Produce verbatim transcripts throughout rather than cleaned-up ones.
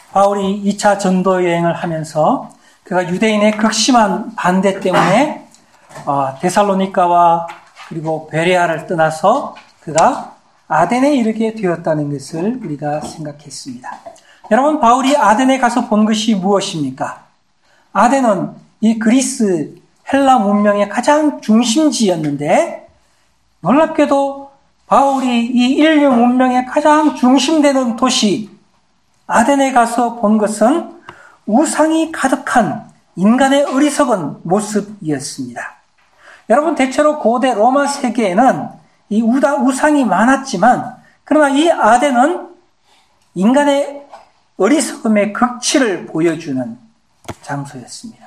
바울이 이 차 전도 여행을 하면서 그가 유대인의 극심한 반대 때문에 데살로니가와 그리고 베레아를 떠나서 그가 아덴에 이르게 되었다는 것을 우리가 생각했습니다. 여러분, 바울이 아덴에 가서 본 것이 무엇입니까? 아덴은 이 그리스 헬라 문명의 가장 중심지였는데 놀랍게도 바울이 이 인류 문명의 가장 중심되는 도시 아덴에 가서 본 것은 우상이 가득한 인간의 어리석은 모습이었습니다. 여러분, 대체로 고대 로마 세계에는 이 우상이 많았지만 그러나 이 아덴은 인간의 어리석음의 극치를 보여주는 장소였습니다.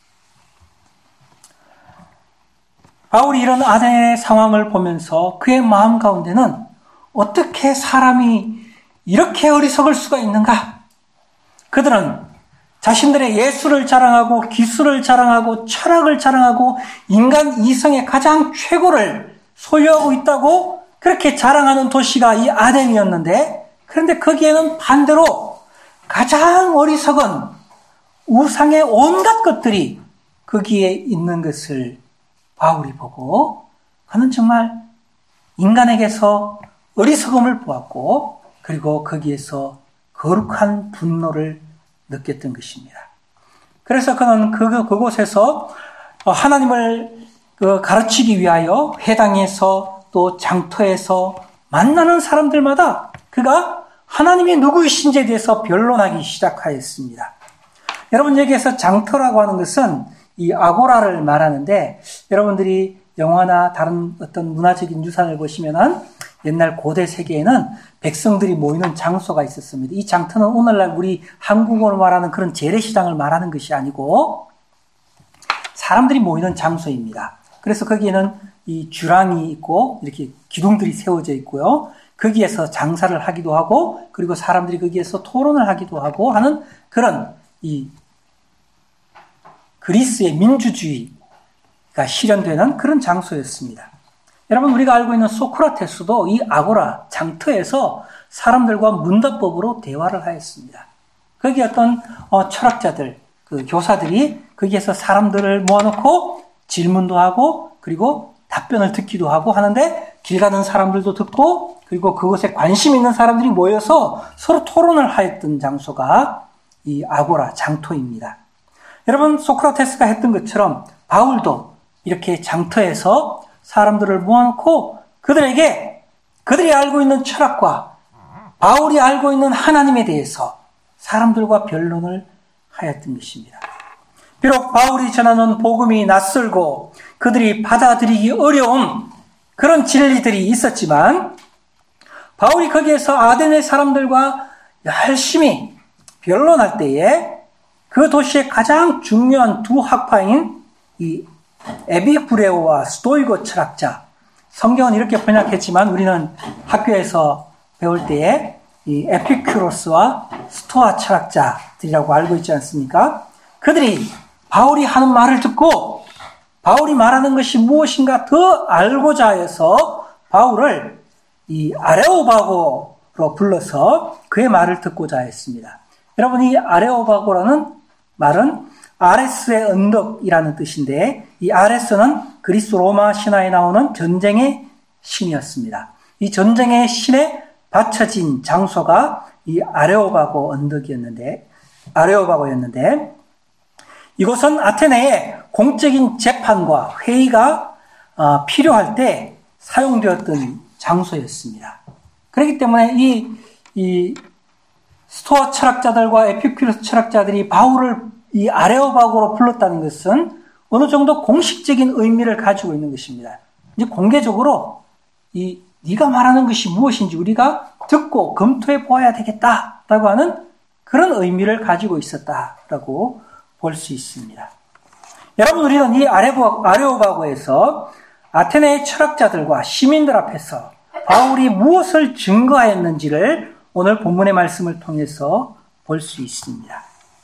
바울이 이런 아덴의 상황을 보면서 그의 마음 가운데는 어떻게 사람이 이렇게 어리석을 수가 있는가? 그들은 자신들의 예술을 자랑하고 기술을 자랑하고 철학을 자랑하고 인간 이성의 가장 최고를 소유하고 있다고 그렇게 자랑하는 도시가 이 아덴이었는데, 그런데 거기에는 반대로 가장 어리석은 우상의 온갖 것들이 거기에 있는 것을 바울이 보고 그는 정말 인간에게서 어리석음을 보았고 그리고 거기에서 거룩한 분노를 느꼈던 것입니다. 그래서 그는 그, 그곳에서 하나님을 가르치기 위하여 회당에서 또 장터에서 만나는 사람들마다 그가 하나님이 누구이신지에 대해서 변론하기 시작하였습니다. 여러분, 여기에서 장터라고 하는 것은 이 아고라를 말하는데, 여러분들이 영화나 다른 어떤 문화적인 유산을 보시면은 옛날 고대 세계에는 백성들이 모이는 장소가 있었습니다. 이 장터는 오늘날 우리 한국어로 말하는 그런 재래시장을 말하는 것이 아니고 사람들이 모이는 장소입니다. 그래서 거기에는 이 주랑이 있고 이렇게 기둥들이 세워져 있고요. 거기에서 장사를 하기도 하고 그리고 사람들이 거기에서 토론을 하기도 하고 하는 그런 이 그리스의 민주주의가 실현되는 그런 장소였습니다. 여러분, 우리가 알고 있는 소크라테스도 이 아고라 장터에서 사람들과 문답법으로 대화를 하였습니다. 거기 어떤 어, 철학자들, 그 교사들이 거기에서 사람들을 모아놓고 질문도 하고 그리고 답변을 듣기도 하고 하는데, 길 가는 사람들도 듣고 그리고 그것에 관심 있는 사람들이 모여서 서로 토론을 하였던 장소가 이 아고라 장터입니다. 여러분, 소크라테스가 했던 것처럼 바울도 이렇게 장터에서 사람들을 모아놓고 그들에게 그들이 알고 있는 철학과 바울이 알고 있는 하나님에 대해서 사람들과 변론을 하였던 것입니다. 비록 바울이 전하는 복음이 낯설고 그들이 받아들이기 어려운 그런 진리들이 있었지만 바울이 거기에서 아덴의 사람들과 열심히 변론할 때에 그 도시의 가장 중요한 두 학파인 이 에피쿠레오와 스토이고 철학자, 성경은 이렇게 번역했지만 우리는 학교에서 배울 때에 이 에피큐로스와 스토아 철학자들이라고 알고 있지 않습니까? 그들이 바울이 하는 말을 듣고 바울이 말하는 것이 무엇인가 더 알고자 해서 바울을 이 아레오바고로 불러서 그의 말을 듣고자 했습니다. 여러분, 이 아레오바고라는 말은 아레스의 언덕이라는 뜻인데, 이 아레스는 그리스 로마 신화에 나오는 전쟁의 신이었습니다. 이 전쟁의 신에 바쳐진 장소가 이 아레오바고 언덕이었는데, 아레오바고였는데, 이곳은 아테네의 공적인 재판과 회의가 필요할 때 사용되었던 장소였습니다. 그렇기 때문에 이, 이 스토아 철학자들과 에피큐로스 철학자들이 바울을 이 아레오바고로 불렀다는 것은 어느 정도 공식적인 의미를 가지고 있는 것입니다. 이제 공개적으로 이 네가 말하는 것이 무엇인지 우리가 듣고 검토해 보아야 되겠다라고 하는 그런 의미를 가지고 있었다라고 볼 수 있습니다. 여러분, 우리는 이 아레오바고에서 아테네의 철학자들과 시민들 앞에서 바울이 무엇을 증거하였는지를 오늘 본문의 말씀을 통해서 볼 수 있습니다.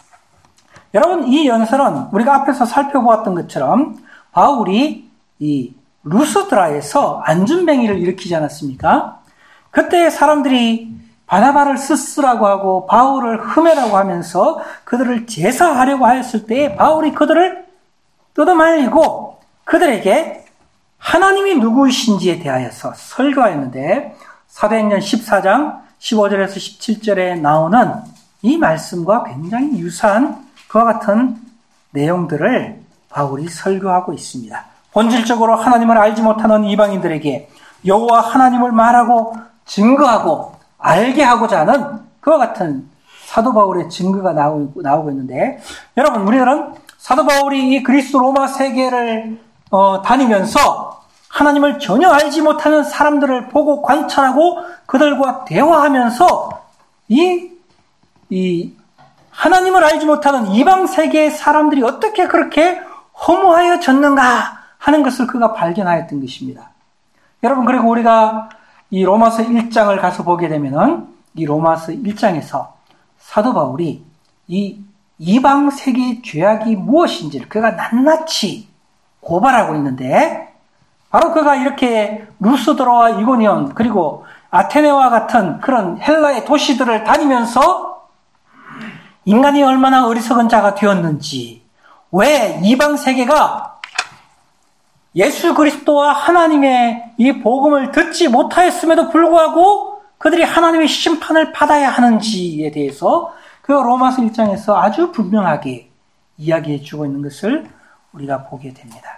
여러분, 이 연설은 우리가 앞에서 살펴보았던 것처럼 바울이 이 루스드라에서 안전뱅이를 일으키지 않았습니까? 그때 사람들이 바나바를 스스라고 하고 바울을 흠이라고 하면서 그들을 제사하려고 하였을 때에 바울이 그들을 뜯어말리고 그들에게 하나님이 누구이신지에 대하여서 설교하였는데 사도행전 십사 장 십오 절에서 십칠 절에 나오는 이 말씀과 굉장히 유사한 그와 같은 내용들을 바울이 설교하고 있습니다. 본질적으로 하나님을 알지 못하는 이방인들에게 여호와 하나님을 말하고 증거하고 알게 하고자 하는 그와 같은 사도 바울의 증거가 나오고, 나오고 있는데 여러분 우리들은 사도 바울이 이 그리스 로마 세계를 어, 다니면서 하나님을 전혀 알지 못하는 사람들을 보고 관찰하고 그들과 대화하면서 이, 이 하나님을 알지 못하는 이방 세계의 사람들이 어떻게 그렇게 허무하여졌는가 하는 것을 그가 발견하였던 것입니다. 여러분 그리고 우리가 이 로마서 일 장을 가서 보게 되면은 이 로마서 일 장에서 사도 바울이 이 이방 세계의 죄악이 무엇인지를 그가 낱낱이 고발하고 있는데 바로 그가 이렇게 루스드라와 이고니온 그리고 아테네와 같은 그런 헬라의 도시들을 다니면서 인간이 얼마나 어리석은 자가 되었는지 왜 이방 세계가 예수 그리스도와 하나님의 이 복음을 듣지 못하였음에도 불구하고 그들이 하나님의 심판을 받아야 하는지에 대해서 그 로마서 일 장에서 아주 분명하게 이야기해 주고 있는 것을 우리가 보게 됩니다.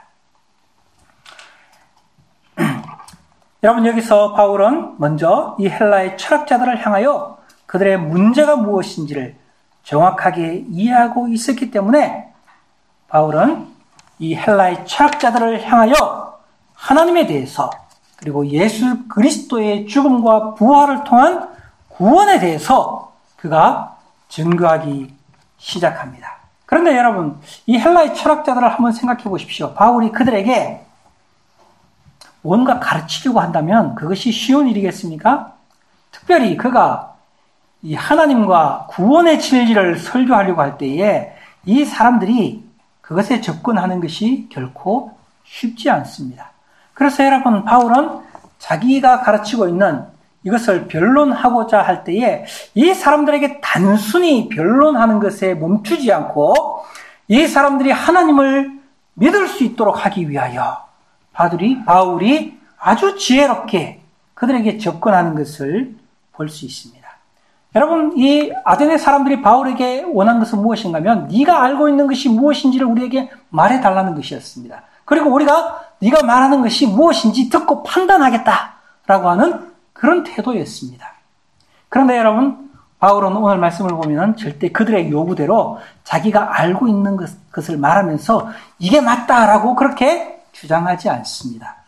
여러분 여기서 바울은 먼저 이 헬라의 철학자들을 향하여 그들의 문제가 무엇인지를 정확하게 이해하고 있었기 때문에 바울은 이 헬라의 철학자들을 향하여 하나님에 대해서 그리고 예수 그리스도의 죽음과 부활을 통한 구원에 대해서 그가 증거하기 시작합니다. 그런데 여러분 이 헬라의 철학자들을 한번 생각해 보십시오. 바울이 그들에게 뭔가 가르치려고 한다면 그것이 쉬운 일이겠습니까? 특별히 그가 이 하나님과 구원의 진리를 설교하려고 할 때에 이 사람들이 그것에 접근하는 것이 결코 쉽지 않습니다. 그래서 여러분 바울은 자기가 가르치고 있는 이것을 변론하고자 할 때에 이 사람들에게 단순히 변론하는 것에 멈추지 않고 이 사람들이 하나님을 믿을 수 있도록 하기 위하여 바울이, 바울이 아주 지혜롭게 그들에게 접근하는 것을 볼 수 있습니다. 여러분 이 아테네 사람들이 바울에게 원한 것은 무엇인가 하면 네가 알고 있는 것이 무엇인지를 우리에게 말해달라는 것이었습니다. 그리고 우리가 네가 말하는 것이 무엇인지 듣고 판단하겠다라고 하는 그런 태도였습니다. 그런데 여러분 바울은 오늘 말씀을 보면 절대 그들의 요구대로 자기가 알고 있는 것, 것을 말하면서 이게 맞다라고 그렇게 주장하지 않습니다.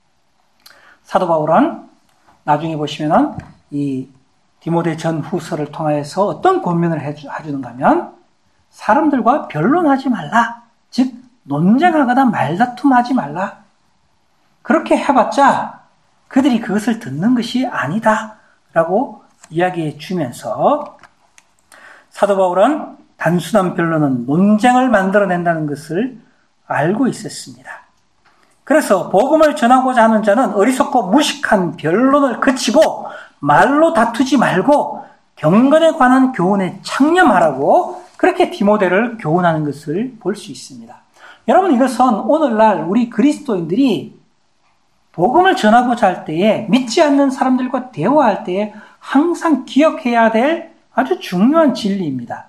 사도 바울은 나중에 보시면은 이 디모데 전 후서를 통해서 어떤 권면을 해주는가 하면 사람들과 변론하지 말라. 즉 논쟁하거나 말다툼하지 말라. 그렇게 해봤자 그들이 그것을 듣는 것이 아니다 라고 이야기해 주면서 사도 바울은 단순한 변론은 논쟁을 만들어낸다는 것을 알고 있었습니다. 그래서 복음을 전하고자 하는 자는 어리석고 무식한 변론을 그치고 말로 다투지 말고 경건에 관한 교훈에 창념하라고 그렇게 디모데를 교훈하는 것을 볼 수 있습니다. 여러분 이것은 오늘날 우리 그리스도인들이 복음을 전하고자 할 때에 믿지 않는 사람들과 대화할 때에 항상 기억해야 될 아주 중요한 진리입니다.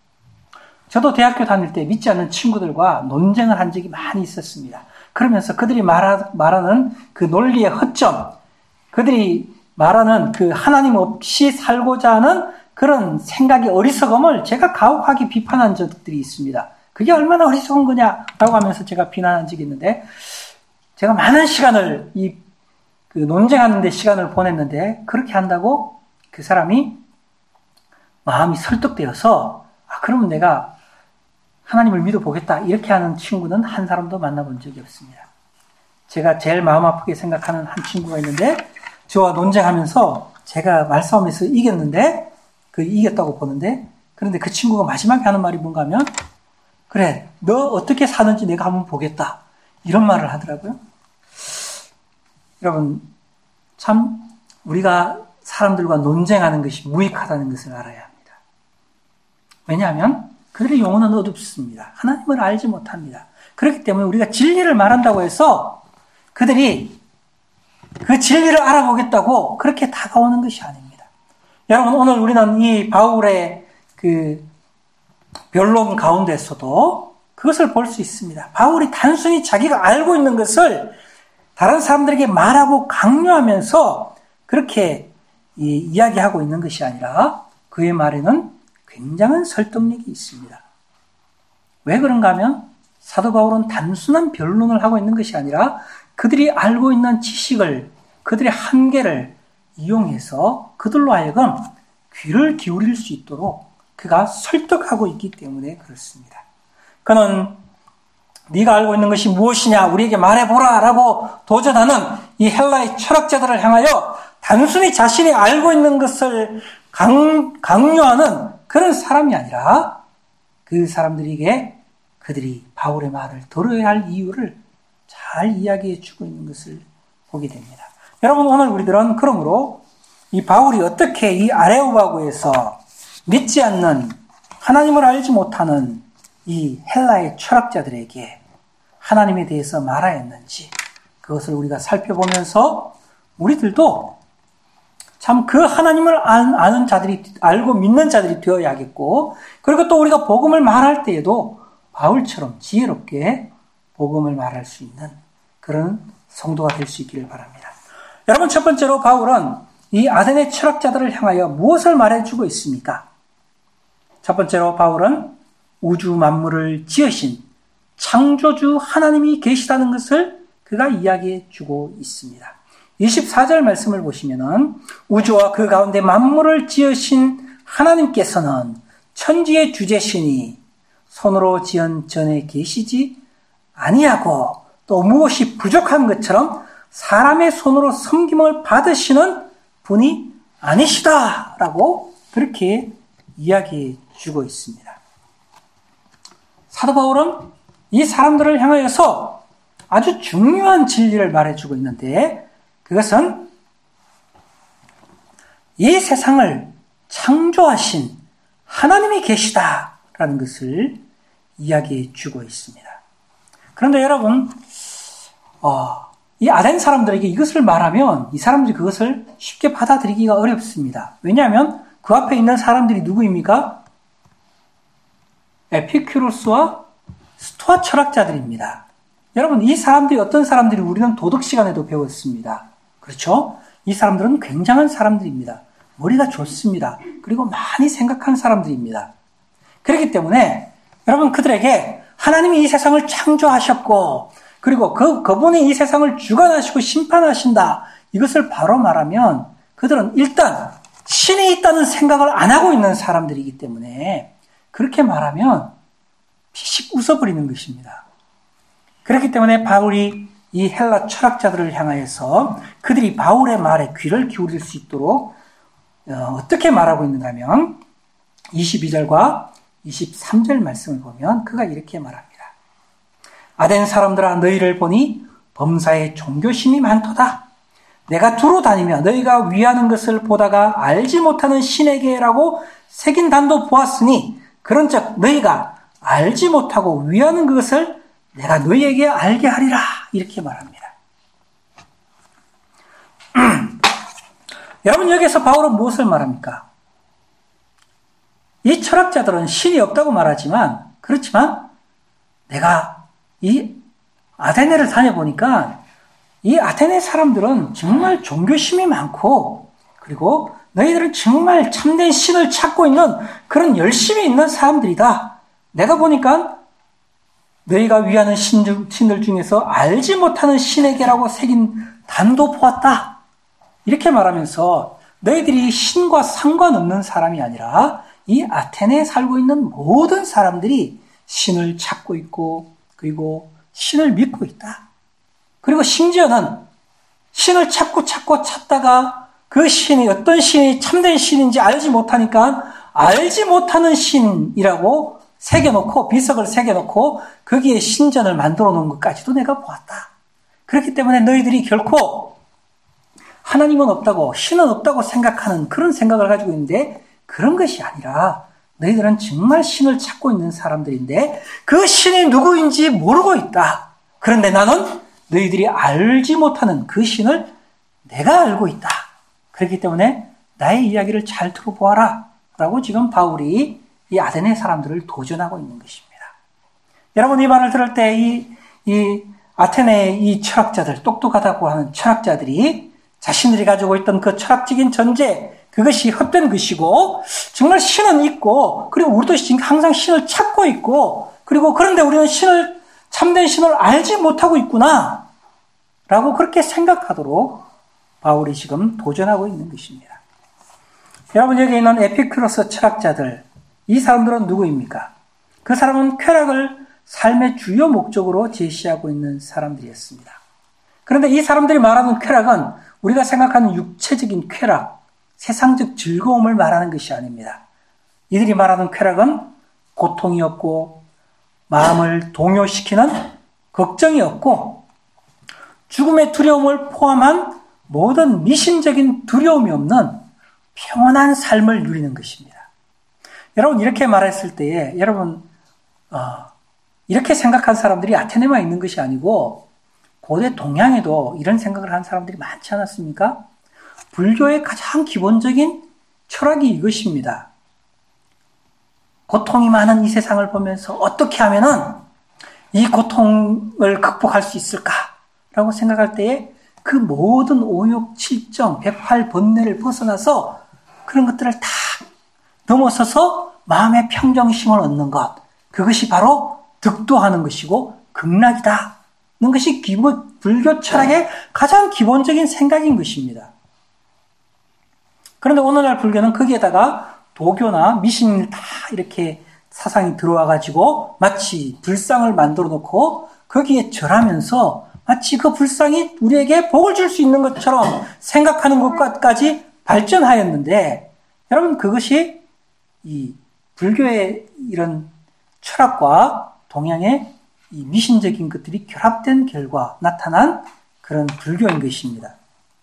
저도 대학교 다닐 때 믿지 않는 친구들과 논쟁을 한 적이 많이 있었습니다. 그러면서 그들이 말하, 말하는 그 논리의 허점, 그들이 말하는 그 하나님 없이 살고자 하는 그런 생각의 어리석음을 제가 가혹하게 비판한 적들이 있습니다. 그게 얼마나 어리석은 거냐라고 하면서 제가 비난한 적이 있는데 제가 많은 시간을 이 그 논쟁하는 데 시간을 보냈는데 그렇게 한다고 그 사람이 마음이 설득되어서 아 그러면 내가 하나님을 믿어보겠다 이렇게 하는 친구는 한 사람도 만나본 적이 없습니다. 제가 제일 마음 아프게 생각하는 한 친구가 있는데 저와 논쟁하면서 제가 말싸움에서 이겼는데 그 이겼다고 보는데 그런데 그 친구가 마지막에 하는 말이 뭔가 하면 그래 너 어떻게 사는지 내가 한번 보겠다 이런 말을 하더라고요. 여러분 참 우리가 사람들과 논쟁하는 것이 무익하다는 것을 알아야 합니다. 왜냐하면 그들의 영혼은 어둡습니다. 하나님을 알지 못합니다. 그렇기 때문에 우리가 진리를 말한다고 해서 그들이 그 진리를 알아보겠다고 그렇게 다가오는 것이 아닙니다. 여러분, 오늘 우리는 이 바울의 그 변론 가운데서도 그것을 볼 수 있습니다. 바울이 단순히 자기가 알고 있는 것을 다른 사람들에게 말하고 강요하면서 그렇게 이야기하고 있는 것이 아니라 그의 말에는 굉장한 설득력이 있습니다. 왜 그런가 하면 사도 바울은 단순한 변론을 하고 있는 것이 아니라 그들이 알고 있는 지식을, 그들의 한계를 이용해서 그들로 하여금 귀를 기울일 수 있도록 그가 설득하고 있기 때문에 그렇습니다. 그는 네가 알고 있는 것이 무엇이냐, 우리에게 말해보라 라고 도전하는 이 헬라의 철학자들을 향하여 단순히 자신이 알고 있는 것을 강, 강요하는 그런 사람이 아니라 그 사람들에게 그들이 바울의 말을 들어야 할 이유를 잘 이야기해 주고 있는 것을 보게 됩니다. 여러분, 오늘 우리들은 그러므로 이 바울이 어떻게 이 아레오바고에서 믿지 않는, 하나님을 알지 못하는 이 헬라의 철학자들에게 하나님에 대해서 말하였는지 그것을 우리가 살펴보면서 우리들도 참 그 하나님을 아는 자들이, 알고 믿는 자들이 되어야겠고, 그리고 또 우리가 복음을 말할 때에도 바울처럼 지혜롭게 복음을 말할 수 있는 그런 성도가 될 수 있기를 바랍니다. 여러분, 첫 번째로 바울은 이 아테네 철학자들을 향하여 무엇을 말해주고 있습니까? 첫 번째로 바울은 우주 만물을 지으신 창조주 하나님이 계시다는 것을 그가 이야기해 주고 있습니다. 이십사 절 말씀을 보시면은 우주와 그 가운데 만물을 지으신 하나님께서는 천지의 주제시니 손으로 지은 전에 계시지 아니하고 또 무엇이 부족한 것처럼 사람의 손으로 섬김을 받으시는 분이 아니시다라고 그렇게 이야기해 주고 있습니다. 사도 바울은 이 사람들을 향하여서 아주 중요한 진리를 말해주고 있는데 그것은 이 세상을 창조하신 하나님이 계시다라는 것을 이야기해 주고 있습니다. 그런데 여러분, 어, 이 아덴 사람들에게 이것을 말하면 이 사람들이 그것을 쉽게 받아들이기가 어렵습니다. 왜냐하면 그 앞에 있는 사람들이 누구입니까? 에피큐로스와 스토아 철학자들입니다. 여러분, 이 사람들이 어떤 사람들이 우리는 도덕 시간에도 배웠습니다. 그렇죠? 이 사람들은 굉장한 사람들입니다. 머리가 좋습니다. 그리고 많이 생각한 사람들입니다. 그렇기 때문에 여러분, 그들에게 하나님이 이 세상을 창조하셨고 그리고 그, 그분이 이 세상을 주관하시고 심판하신다, 이것을 바로 말하면 그들은 일단 신이 있다는 생각을 안 하고 있는 사람들이기 때문에 그렇게 말하면 피식 웃어버리는 것입니다. 그렇기 때문에 바울이 이 헬라 철학자들을 향하여서 그들이 바울의 말에 귀를 기울일 수 있도록 어떻게 말하고 있는가 하면 이십이 절과 이십삼 절 말씀을 보면 그가 이렇게 말합니다. 아덴 사람들아, 너희를 보니 범사에 종교심이 많도다. 내가 두루 다니며 너희가 위하는 것을 보다가 알지 못하는 신에게라고 새긴 단도 보았으니 그런즉 너희가 알지 못하고 위하는 그것을 내가 너희에게 알게 하리라, 이렇게 말합니다. 여러분, 여기서 바울은 무엇을 말합니까? 이 철학자들은 신이 없다고 말하지만, 그렇지만 내가 이 아테네를 다녀보니까 이 아테네 사람들은 정말 종교심이 많고, 그리고 너희들은 정말 참된 신을 찾고 있는 그런 열심이 있는 사람들이다. 내가 보니까 너희가 위하는 신들 중에서 알지 못하는 신에게라고 새긴 단도 보았다. 이렇게 말하면서 너희들이 신과 상관없는 사람이 아니라 이 아테네에 살고 있는 모든 사람들이 신을 찾고 있고 그리고 신을 믿고 있다. 그리고 심지어는 신을 찾고 찾고 찾다가 그 신이 어떤 신이 참된 신인지 알지 못하니까 알지 못하는 신이라고 새겨놓고, 비석을 새겨놓고 거기에 신전을 만들어 놓은 것까지도 내가 보았다. 그렇기 때문에 너희들이 결코 하나님은 없다고, 신은 없다고 생각하는 그런 생각을 가지고 있는데 그런 것이 아니라 너희들은 정말 신을 찾고 있는 사람들인데 그 신이 누구인지 모르고 있다. 그런데 나는 너희들이 알지 못하는 그 신을 내가 알고 있다. 그렇기 때문에 나의 이야기를 잘 들어보아라. 라고 지금 바울이 이 아테네 사람들을 도전하고 있는 것입니다. 여러분 이 말을 들을 때 이, 이 아테네의 이 철학자들, 똑똑하다고 하는 철학자들이 자신들이 가지고 있던 그 철학적인 전제, 그것이 헛된 것이고 정말 신은 있고 그리고 우리도 항상 신을 찾고 있고 그리고 그런데 우리는 신을 참된 신을 알지 못하고 있구나 라고 그렇게 생각하도록 바울이 지금 도전하고 있는 것입니다. 여러분 여기 있는 에피큐로스 철학자들, 이 사람들은 누구입니까? 그 사람은 쾌락을 삶의 주요 목적으로 제시하고 있는 사람들이었습니다. 그런데 이 사람들이 말하는 쾌락은 우리가 생각하는 육체적인 쾌락, 세상적 즐거움을 말하는 것이 아닙니다. 이들이 말하는 쾌락은 고통이 없고 마음을 동요시키는 걱정이 없고 죽음의 두려움을 포함한 모든 미신적인 두려움이 없는 평온한 삶을 누리는 것입니다. 여러분 이렇게 말했을 때에 여러분 어, 이렇게 생각한 사람들이 아테네만 있는 것이 아니고 고대 동양에도 이런 생각을 한 사람들이 많지 않았습니까? 불교의 가장 기본적인 철학이 이것입니다. 고통이 많은 이 세상을 보면서 어떻게 하면은 이 고통을 극복할 수 있을까라고 생각할 때에 그 모든 오욕, 칠정, 백팔 번뇌를 벗어나서 그런 것들을 다 넘어서서 마음의 평정심을 얻는 것, 그것이 바로 득도하는 것이고 극락이다. 는 것이 기본, 불교 철학의 가장 기본적인 생각인 것입니다. 그런데 오늘날 불교는 거기에다가 도교나 미신을 다 이렇게 사상이 들어와가지고 마치 불상을 만들어 놓고 거기에 절하면서 마치 그 불상이 우리에게 복을 줄 수 있는 것처럼 생각하는 것까지 발전하였는데 여러분 그것이 이 불교의 이런 철학과 동양의 이 미신적인 것들이 결합된 결과 나타난 그런 불교인 것입니다.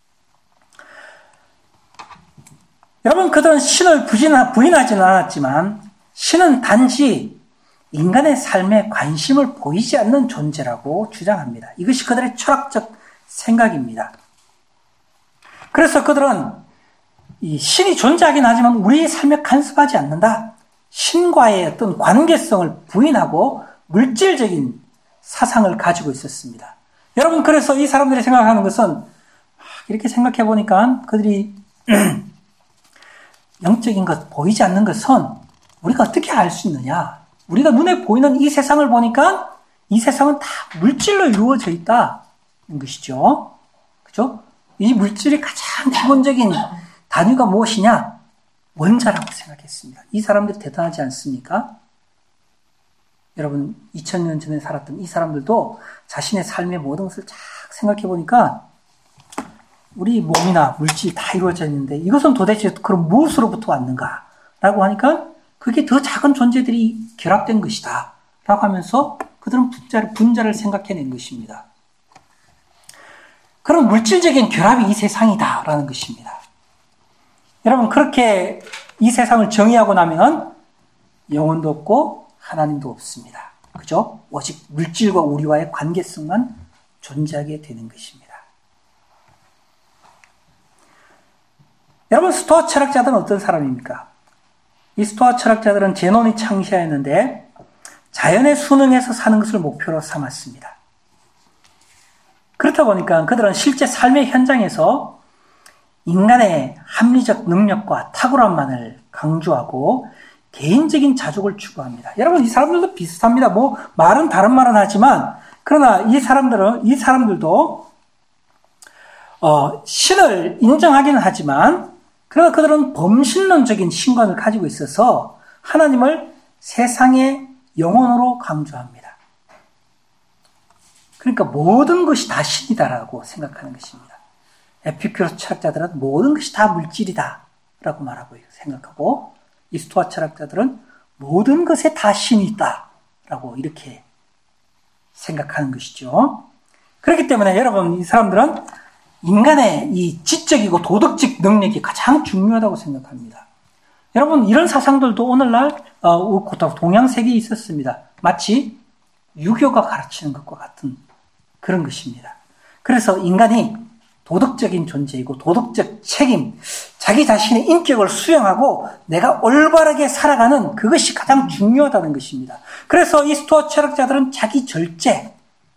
여러분 그들은 신을 부인하지는 않았지만 신은 단지 인간의 삶에 관심을 보이지 않는 존재라고 주장합니다. 이것이 그들의 철학적 생각입니다. 그래서 그들은 이 신이 존재하긴 하지만 우리의 삶에 간섭하지 않는다. 신과의 어떤 관계성을 부인하고 물질적인 사상을 가지고 있었습니다. 여러분 그래서 이 사람들이 생각하는 것은 이렇게 생각해 보니까 그들이 영적인 것, 보이지 않는 것은 우리가 어떻게 알 수 있느냐? 우리가 눈에 보이는 이 세상을 보니까 이 세상은 다 물질로 이루어져 있다는 것이죠. 그죠? 이 물질이 가장 기본적인 단위가 무엇이냐? 원자라고 생각했습니다. 이 사람들이 대단하지 않습니까? 여러분 이천 년 전에 살았던 이 사람들도 자신의 삶의 모든 것을 쫙 생각해 보니까 우리 몸이나 물질이 다 이루어져 있는데 이것은 도대체 그럼 무엇으로부터 왔는가? 라고 하니까 그게 더 작은 존재들이 결합된 것이다. 라고 하면서 그들은 분자를, 분자를 생각해낸 것입니다. 그런 물질적인 결합이 이 세상이다. 라는 것입니다. 여러분 그렇게 이 세상을 정의하고 나면 영혼도 없고 하나님도 없습니다. 그죠? 오직 물질과 우리와의 관계성만 존재하게 되는 것입니다. 여러분 스토아 철학자들은 어떤 사람입니까? 이 스토아 철학자들은 제논이 창시하였는데 자연의 순응에서 사는 것을 목표로 삼았습니다. 그렇다 보니까 그들은 실제 삶의 현장에서 인간의 합리적 능력과 탁월함만을 강조하고 개인적인 자족을 추구합니다. 여러분 이 사람들도 비슷합니다. 뭐 말은 다른 말은 하지만 그러나 이 사람들은 이 사람들도 어, 신을 인정하기는 하지만 그러나 그들은 범신론적인 신관을 가지고 있어서 하나님을 세상의 영혼으로 강조합니다. 그러니까 모든 것이 다 신이다라고 생각하는 것입니다. 에피큐로스 철학자들은 모든 것이 다 물질이다라고 말하고 생각하고 이 스토아 철학자들은 모든 것에 다 신이 있다라고 이렇게 생각하는 것이죠. 그렇기 때문에 여러분 이 사람들은 인간의 이 지적이고 도덕적 능력이 가장 중요하다고 생각합니다. 여러분, 이런 사상들도 오늘날 동양 세계에 있었습니다. 마치 유교가 가르치는 것과 같은 그런 것입니다. 그래서 인간이 도덕적인 존재이고 도덕적 책임, 자기 자신의 인격을 수용하고 내가 올바르게 살아가는 그것이 가장 중요하다는 것입니다. 그래서 이 스토아 철학자들은 자기 절제를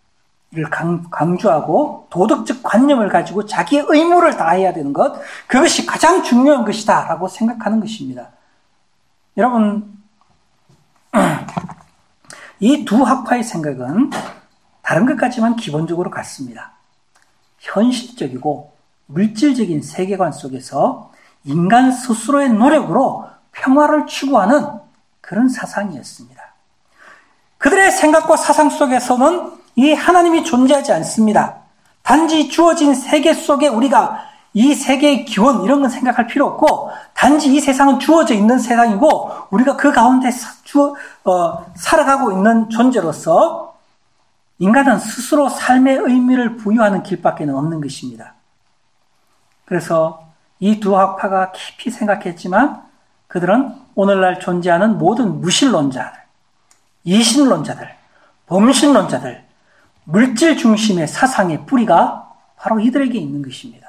강조하고 도덕적 관념을 가지고 자기의 의무를 다해야 되는 것, 그것이 가장 중요한 것이다 라고 생각하는 것입니다. 여러분, 이 두 학파의 생각은 다른 것 같지만 기본적으로 같습니다. 현실적이고 물질적인 세계관 속에서 인간 스스로의 노력으로 평화를 추구하는 그런 사상이었습니다. 그들의 생각과 사상 속에서는 이 하나님이 존재하지 않습니다. 단지 주어진 세계 속에 우리가 이 세계의 기원 이런 건 생각할 필요 없고, 단지 이 세상은 주어져 있는 세상이고 우리가 그 가운데 주, 어, 살아가고 있는 존재로서 인간은 스스로 삶의 의미를 부여하는 길밖에는 없는 것입니다. 그래서 이 두 학파가 깊이 생각했지만 그들은 오늘날 존재하는 모든 무신론자들, 이신론자들, 범신론자들, 물질 중심의 사상의 뿌리가 바로 이들에게 있는 것입니다.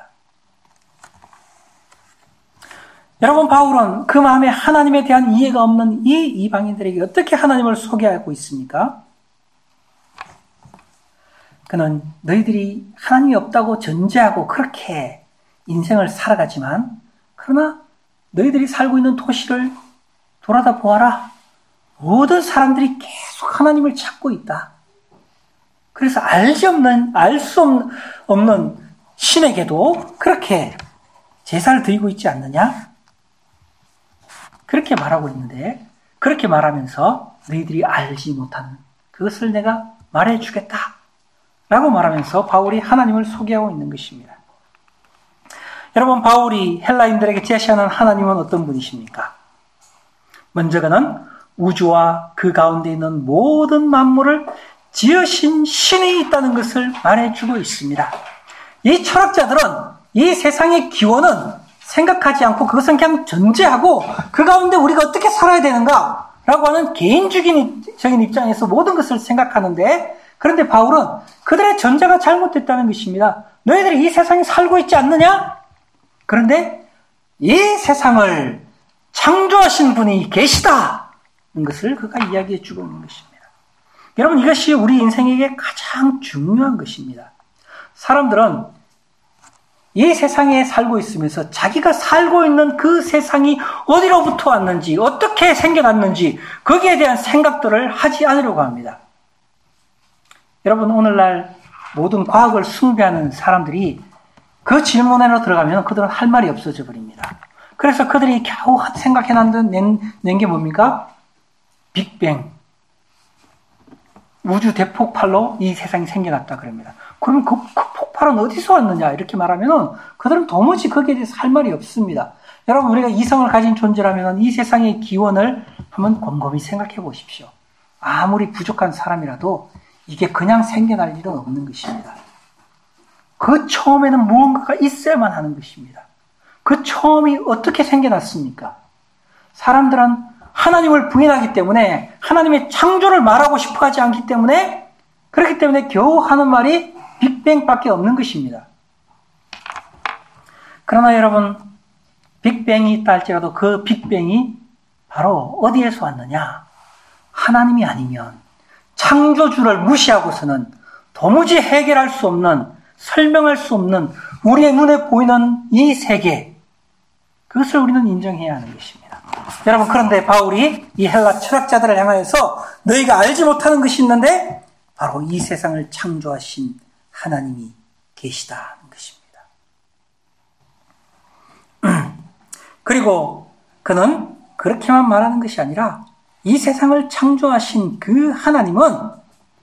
여러분, 바울은 그 마음에 하나님에 대한 이해가 없는 이 이방인들에게 어떻게 하나님을 소개하고 있습니까? 그는 너희들이 하나님이 없다고 전제하고 그렇게 인생을 살아가지만, 그러나 너희들이 살고 있는 도시를 돌아다 보아라. 모든 사람들이 계속 하나님을 찾고 있다. 그래서 알지 없는, 알 수 없는 신에게도 그렇게 제사를 드리고 있지 않느냐? 그렇게 말하고 있는데, 그렇게 말하면서 너희들이 알지 못하는 그것을 내가 말해주겠다 라고 말하면서 바울이 하나님을 소개하고 있는 것입니다. 여러분, 바울이 헬라인들에게 제시하는 하나님은 어떤 분이십니까? 먼저 그는 우주와 그 가운데 있는 모든 만물을 지으신 신이 있다는 것을 말해주고 있습니다. 이 철학자들은 이 세상의 기원은 생각하지 않고 그것은 그냥 전제하고 그 가운데 우리가 어떻게 살아야 되는가 라고 하는 개인적인 입장에서 모든 것을 생각하는데, 그런데 바울은 그들의 전제가 잘못됐다는 것입니다. 너희들이 이 세상에 살고 있지 않느냐? 그런데 이 세상을 창조하신 분이 계시다는 것을 그가 이야기해 주고 있는 것입니다. 여러분, 이것이 우리 인생에게 가장 중요한 것입니다. 사람들은 이 세상에 살고 있으면서 자기가 살고 있는 그 세상이 어디로부터 왔는지, 어떻게 생겨났는지 거기에 대한 생각들을 하지 않으려고 합니다. 여러분, 오늘날 모든 과학을 숭배하는 사람들이 그 질문으로 들어가면 그들은 할 말이 없어져 버립니다. 그래서 그들이 겨우 생각해낸 낸 게 뭡니까? 빅뱅. 우주 대폭발로 이 세상이 생겨났다 그럽니다. 그러면 그, 그 폭발은 어디서 왔느냐 이렇게 말하면 그들은 도무지 거기에 대해서 할 말이 없습니다. 여러분, 우리가 이성을 가진 존재라면 이 세상의 기원을 한번 곰곰이 생각해 보십시오. 아무리 부족한 사람이라도 이게 그냥 생겨날 일은 없는 것입니다. 그 처음에는 무언가가 있어야만 하는 것입니다. 그 처음이 어떻게 생겨났습니까? 사람들은 하나님을 부인하기 때문에 하나님의 창조를 말하고 싶어 하지 않기 때문에, 그렇기 때문에 겨우 하는 말이 빅뱅밖에 없는 것입니다. 그러나 여러분, 빅뱅이 있다 할지라도 그 빅뱅이 바로 어디에서 왔느냐? 하나님이 아니면 창조주를 무시하고서는 도무지 해결할 수 없는, 설명할 수 없는 우리의 눈에 보이는 이 세계, 그것을 우리는 인정해야 하는 것입니다. 여러분, 그런데 바울이 이 헬라 철학자들을 향하여서 너희가 알지 못하는 것이 있는데 바로 이 세상을 창조하신 하나님이 계시다는 것입니다. 그리고 그는 그렇게만 말하는 것이 아니라 이 세상을 창조하신 그 하나님은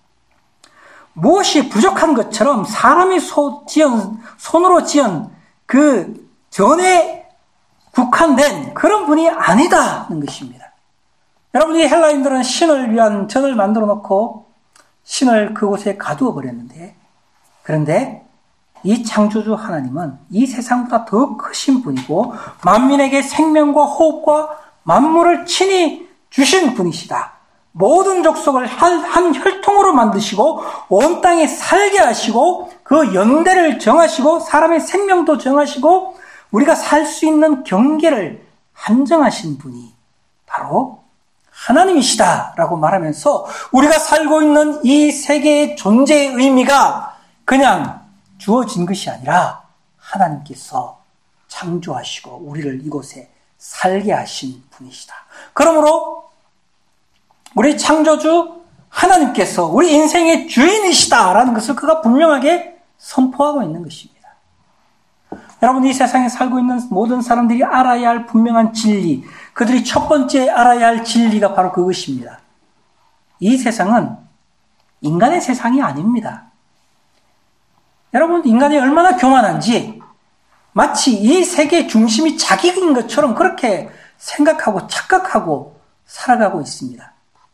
무엇이 부족한 것처럼 사람이 소, 지은, 손으로 지은 그 전에 국한된 그런 분이 아니다는 것입니다. 여러분, 이 헬라인들은 신을 위한 전을 만들어 놓고 신을 그곳에 가두어 버렸는데, 그런데 이 창조주 하나님은 이 세상보다 더 크신 분이고 만민에게 생명과 호흡과 만물을 친히 주신 분이시다. 모든 족속을 한, 한 혈통으로 만드시고 온 땅에 살게 하시고 그 연대를 정하시고 사람의 생명도 정하시고 우리가 살 수 있는 경계를 한정하신 분이 바로 하나님이시다라고 말하면서 우리가 살고 있는 이 세계의 존재의 의미가 그냥 주어진 것이 아니라 하나님께서 창조하시고 우리를 이곳에 살게 하신 분이시다. 그러므로 우리 창조주 하나님께서 우리 인생의 주인이시다라는 것을 그가 분명하게 선포하고 있는 것입니다. 여러분, 이 세상에 살고 있는 모든 사람들이 알아야 할 분명한 진리, 그들이 첫 번째 알아야 할 진리가 바로 그것입니다. 이 세상은 인간의 세상이 아닙니다. 여러분, 인간이 얼마나 교만한지 마치 이 세계 중심이 자기인 것처럼 그렇게 생각하고 착각하고 살아가고 있습니다.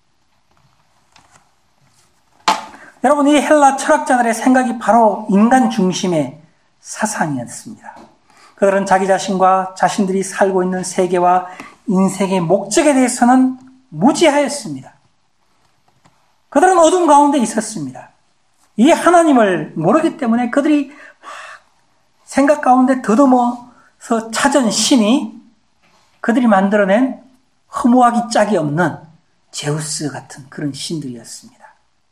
여러분, 이 헬라 철학자들의 생각이 바로 인간 중심의 사상이었습니다. 그들은 자기 자신과 자신들이 살고 있는 세계와 인생의 목적에 대해서는 무지하였습니다. 그들은 어둠 가운데 있었습니다. 이 하나님을 모르기 때문에 그들이 생각 가운데 더듬어서 찾은 신이 그들이 만들어낸 허무하기 짝이 없는 제우스 같은 그런 신들이었습니다.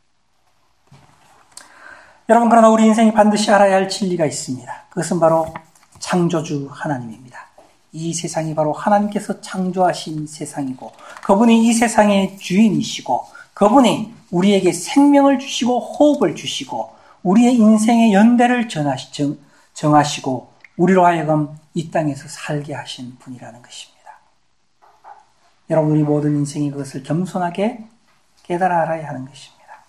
여러분, 그러나 우리 인생이 반드시 알아야 할 진리가 있습니다. 그것은 바로 창조주 하나님입니다. 이 세상이 바로 하나님께서 창조하신 세상이고 그분이 이 세상의 주인이시고 그분이 우리에게 생명을 주시고 호흡을 주시고 우리의 인생의 연대를 정하시고 우리로 하여금 이 땅에서 살게 하신 분이라는 것입니다. 여러분, 우리 모든 인생이 그것을 겸손하게 깨달아 알아야 하는 것입니다.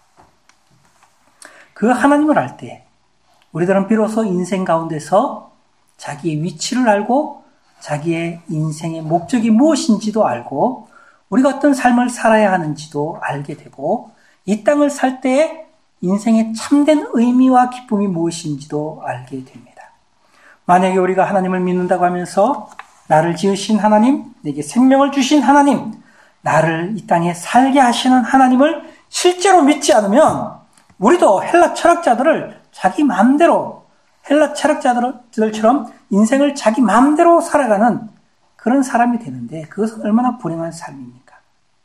그 하나님을 알 때 우리들은 비로소 인생 가운데서 자기의 위치를 알고 자기의 인생의 목적이 무엇인지도 알고 우리가 어떤 삶을 살아야 하는지도 알게 되고 이 땅을 살 때에 인생의 참된 의미와 기쁨이 무엇인지도 알게 됩니다. 만약에 우리가 하나님을 믿는다고 하면서 나를 지으신 하나님, 내게 생명을 주신 하나님, 나를 이 땅에 살게 하시는 하나님을 실제로 믿지 않으면 우리도 헬라 철학자들을 자기 마음대로 헬라 철학자들처럼 인생을 자기 마음대로 살아가는 그런 사람이 되는데 그것은 얼마나 불행한 삶입니까?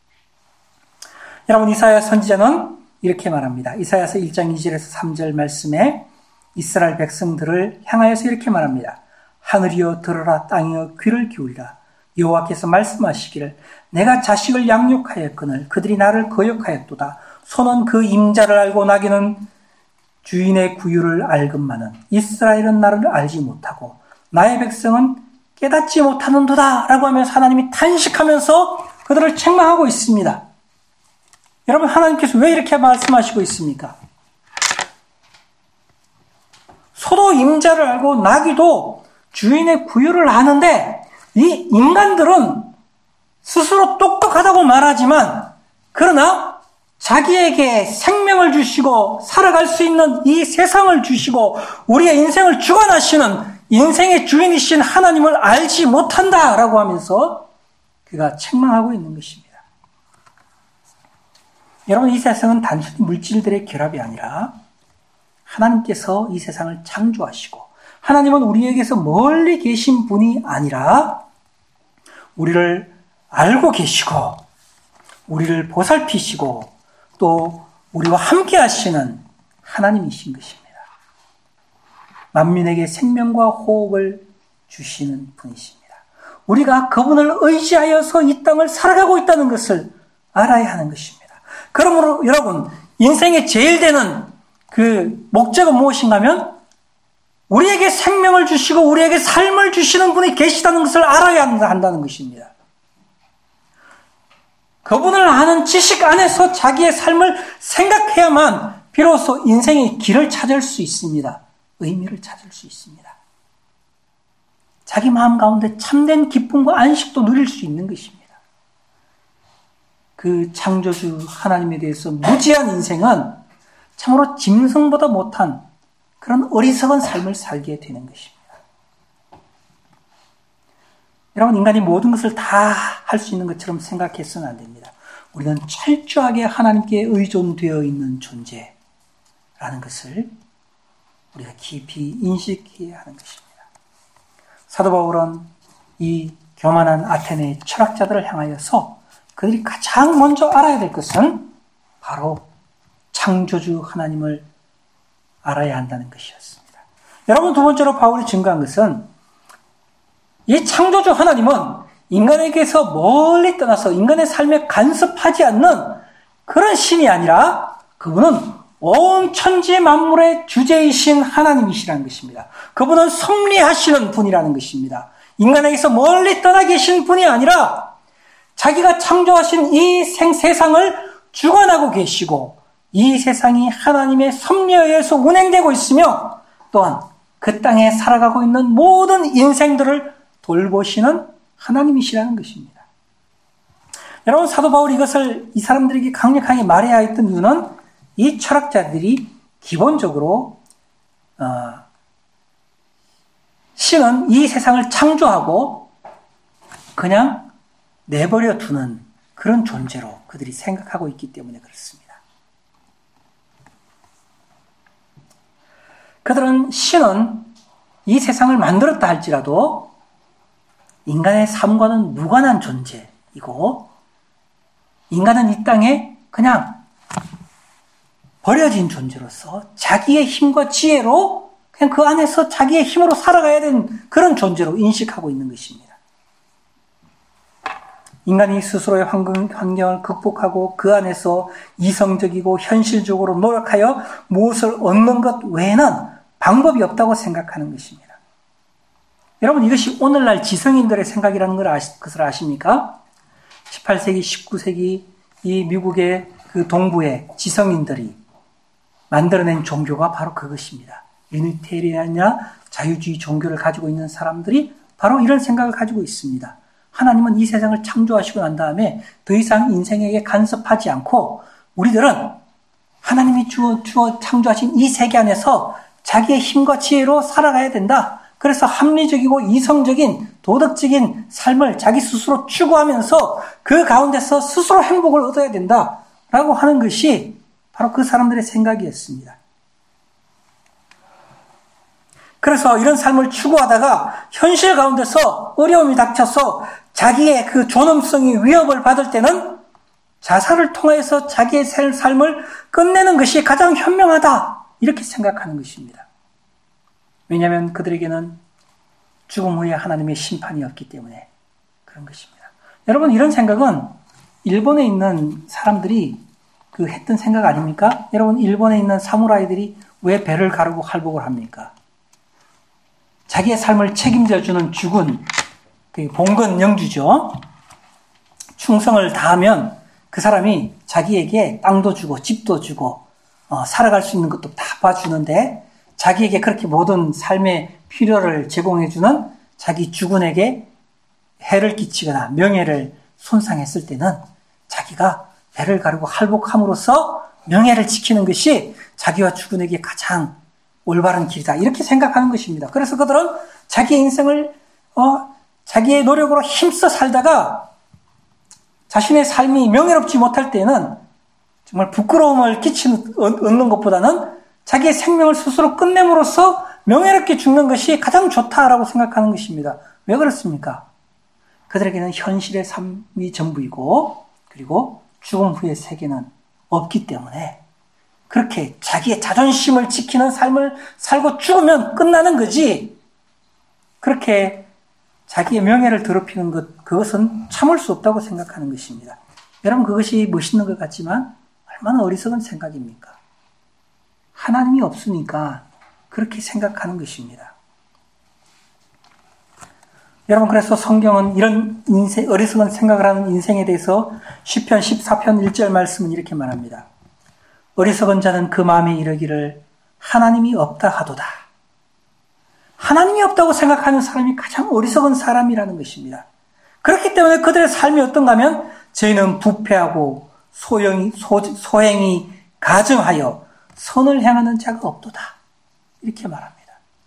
여러분, 이사야 선지자는 이렇게 말합니다. 이사야서 일 장 이 절에서 삼 절 말씀에 이스라엘 백성들을 향하여서 이렇게 말합니다. 하늘이여 들으라, 땅이여 귀를 기울이라. 여호와께서 말씀하시기를 내가 자식을 양육하였거늘 그들이 나를 거역하였도다. 손은 그 임자를 알고 나귀는 주인의 구유를 알건만은 이스라엘은 나를 알지 못하고 나의 백성은 깨닫지 못하는도다 라고 하면서 하나님이 탄식하면서 그들을 책망하고 있습니다. 여러분, 하나님께서 왜 이렇게 말씀하시고 있습니까? 소도 임자를 알고 나귀도 주인의 구유를 아는데 이 인간들은 스스로 똑똑하다고 말하지만 그러나 자기에게 생명을 주시고 살아갈 수 있는 이 세상을 주시고 우리의 인생을 주관하시는 인생의 주인이신 하나님을 알지 못한다라고 하면서 그가 책망하고 있는 것입니다. 여러분, 이 세상은 단순히 물질들의 결합이 아니라 하나님께서 이 세상을 창조하시고 하나님은 우리에게서 멀리 계신 분이 아니라 우리를 알고 계시고 우리를 보살피시고 또 우리와 함께 하시는 하나님이신 것입니다. 만민에게 생명과 호흡을 주시는 분이십니다. 우리가 그분을 의지하여서 이 땅을 살아가고 있다는 것을 알아야 하는 것입니다. 그러므로 여러분, 인생의 제일 되는 그 목적은 무엇인가 하면 우리에게 생명을 주시고 우리에게 삶을 주시는 분이 계시다는 것을 알아야 한다는 것입니다. 그분을 아는 지식 안에서 자기의 삶을 생각해야만 비로소 인생의 길을 찾을 수 있습니다. 의미를 찾을 수 있습니다. 자기 마음 가운데 참된 기쁨과 안식도 누릴 수 있는 것입니다. 그 창조주 하나님에 대해서 무지한 인생은 참으로 짐승보다 못한 그런 어리석은 삶을 살게 되는 것입니다. 여러분, 인간이 모든 것을 다 할 수 있는 것처럼 생각해서는 안 됩니다. 우리는 철저하게 하나님께 의존되어 있는 존재라는 것을 우리가 깊이 인식해야 하는 것입니다. 사도 바울은 이 교만한 아테네 철학자들을 향하여서 그들이 가장 먼저 알아야 될 것은 바로 창조주 하나님을 알아야 한다는 것이었습니다. 여러분, 두 번째로 바울이 증거한 것은 이 창조주 하나님은 인간에게서 멀리 떠나서 인간의 삶에 간섭하지 않는 그런 신이 아니라 그분은 온 천지 만물의 주제이신 하나님이시라는 것입니다. 그분은 섭리하시는 분이라는 것입니다. 인간에게서 멀리 떠나 계신 분이 아니라 자기가 창조하신 이 생, 세상을 주관하고 계시고 이 세상이 하나님의 섭리에 의해서 운행되고 있으며 또한 그 땅에 살아가고 있는 모든 인생들을 돌보시는 하나님이시라는 것입니다. 여러분, 사도 바울이 이것을 이 사람들에게 강력하게 말해야 했던 이유는 이 철학자들이 기본적으로 어, 신은 이 세상을 창조하고 그냥 내버려 두는 그런 존재로 그들이 생각하고 있기 때문에 그렇습니다. 그들은 신은 이 세상을 만들었다 할지라도 인간의 삶과는 무관한 존재이고 인간은 이 땅에 그냥 버려진 존재로서 자기의 힘과 지혜로 그냥 그 안에서 자기의 힘으로 살아가야 되는 그런 존재로 인식하고 있는 것입니다. 인간이 스스로의 환경을 극복하고 그 안에서 이성적이고 현실적으로 노력하여 무엇을 얻는 것 외에는 방법이 없다고 생각하는 것입니다. 여러분, 이것이 오늘날 지성인들의 생각이라는 걸 아시, 것을 아십니까? 십팔 세기, 십구 세기 이 미국의 그 동부의 지성인들이 만들어낸 종교가 바로 그것입니다. 유니테리안이나 자유주의 종교를 가지고 있는 사람들이 바로 이런 생각을 가지고 있습니다. 하나님은 이 세상을 창조하시고 난 다음에 더 이상 인생에게 간섭하지 않고 우리들은 하나님이 주어, 주어 창조하신 이 세계 안에서 자기의 힘과 지혜로 살아가야 된다. 그래서 합리적이고 이성적인 도덕적인 삶을 자기 스스로 추구하면서 그 가운데서 스스로 행복을 얻어야 된다라고 하는 것이 바로 그 사람들의 생각이었습니다. 그래서 이런 삶을 추구하다가 현실 가운데서 어려움이 닥쳐서 자기의 그 존엄성이 위협을 받을 때는 자살을 통해서 자기의 삶을 끝내는 것이 가장 현명하다 이렇게 생각하는 것입니다. 왜냐하면 그들에게는 죽음 후에 하나님의 심판이 없기 때문에 그런 것입니다. 여러분, 이런 생각은 일본에 있는 사람들이 그 했던 생각 아닙니까? 여러분, 일본에 있는 사무라이들이 왜 배를 가르고 할복을 합니까? 자기의 삶을 책임져주는 죽은 그 봉건 영주죠. 충성을 다하면 그 사람이 자기에게 땅도 주고 집도 주고 어, 살아갈 수 있는 것도 다 봐주는데 자기에게 그렇게 모든 삶의 필요를 제공해주는 자기 주군에게 해를 끼치거나 명예를 손상했을 때는 자기가 배를 가르고 할복함으로써 명예를 지키는 것이 자기와 주군에게 가장 올바른 길이다. 이렇게 생각하는 것입니다. 그래서 그들은 자기의 인생을 어, 자기의 노력으로 힘써 살다가 자신의 삶이 명예롭지 못할 때는 정말 부끄러움을 끼치는, 얻는 것보다는 자기의 생명을 스스로 끝냄으로써 명예롭게 죽는 것이 가장 좋다라고 생각하는 것입니다. 왜 그렇습니까? 그들에게는 현실의 삶이 전부이고 그리고 죽음 후의 세계는 없기 때문에 그렇게 자기의 자존심을 지키는 삶을 살고 죽으면 끝나는 거지 그렇게 자기의 명예를 더럽히는 것, 그것은 참을 수 없다고 생각하는 것입니다. 여러분, 그것이 멋있는 것 같지만 얼마나 어리석은 생각입니까? 하나님이 없으니까 그렇게 생각하는 것입니다. 여러분, 그래서 성경은 이런 인생, 어리석은 생각을 하는 인생에 대해서 시편 십사 편 일 절 말씀은 이렇게 말합니다. 어리석은 자는 그 마음에 이르기를 하나님이 없다 하도다. 하나님이 없다고 생각하는 사람이 가장 어리석은 사람이라는 것입니다. 그렇기 때문에 그들의 삶이 어떤가 하면 저희는 부패하고 소형이, 소, 소행이 가증하여 선을 향하는 자가 없도다. 이렇게 말합니다.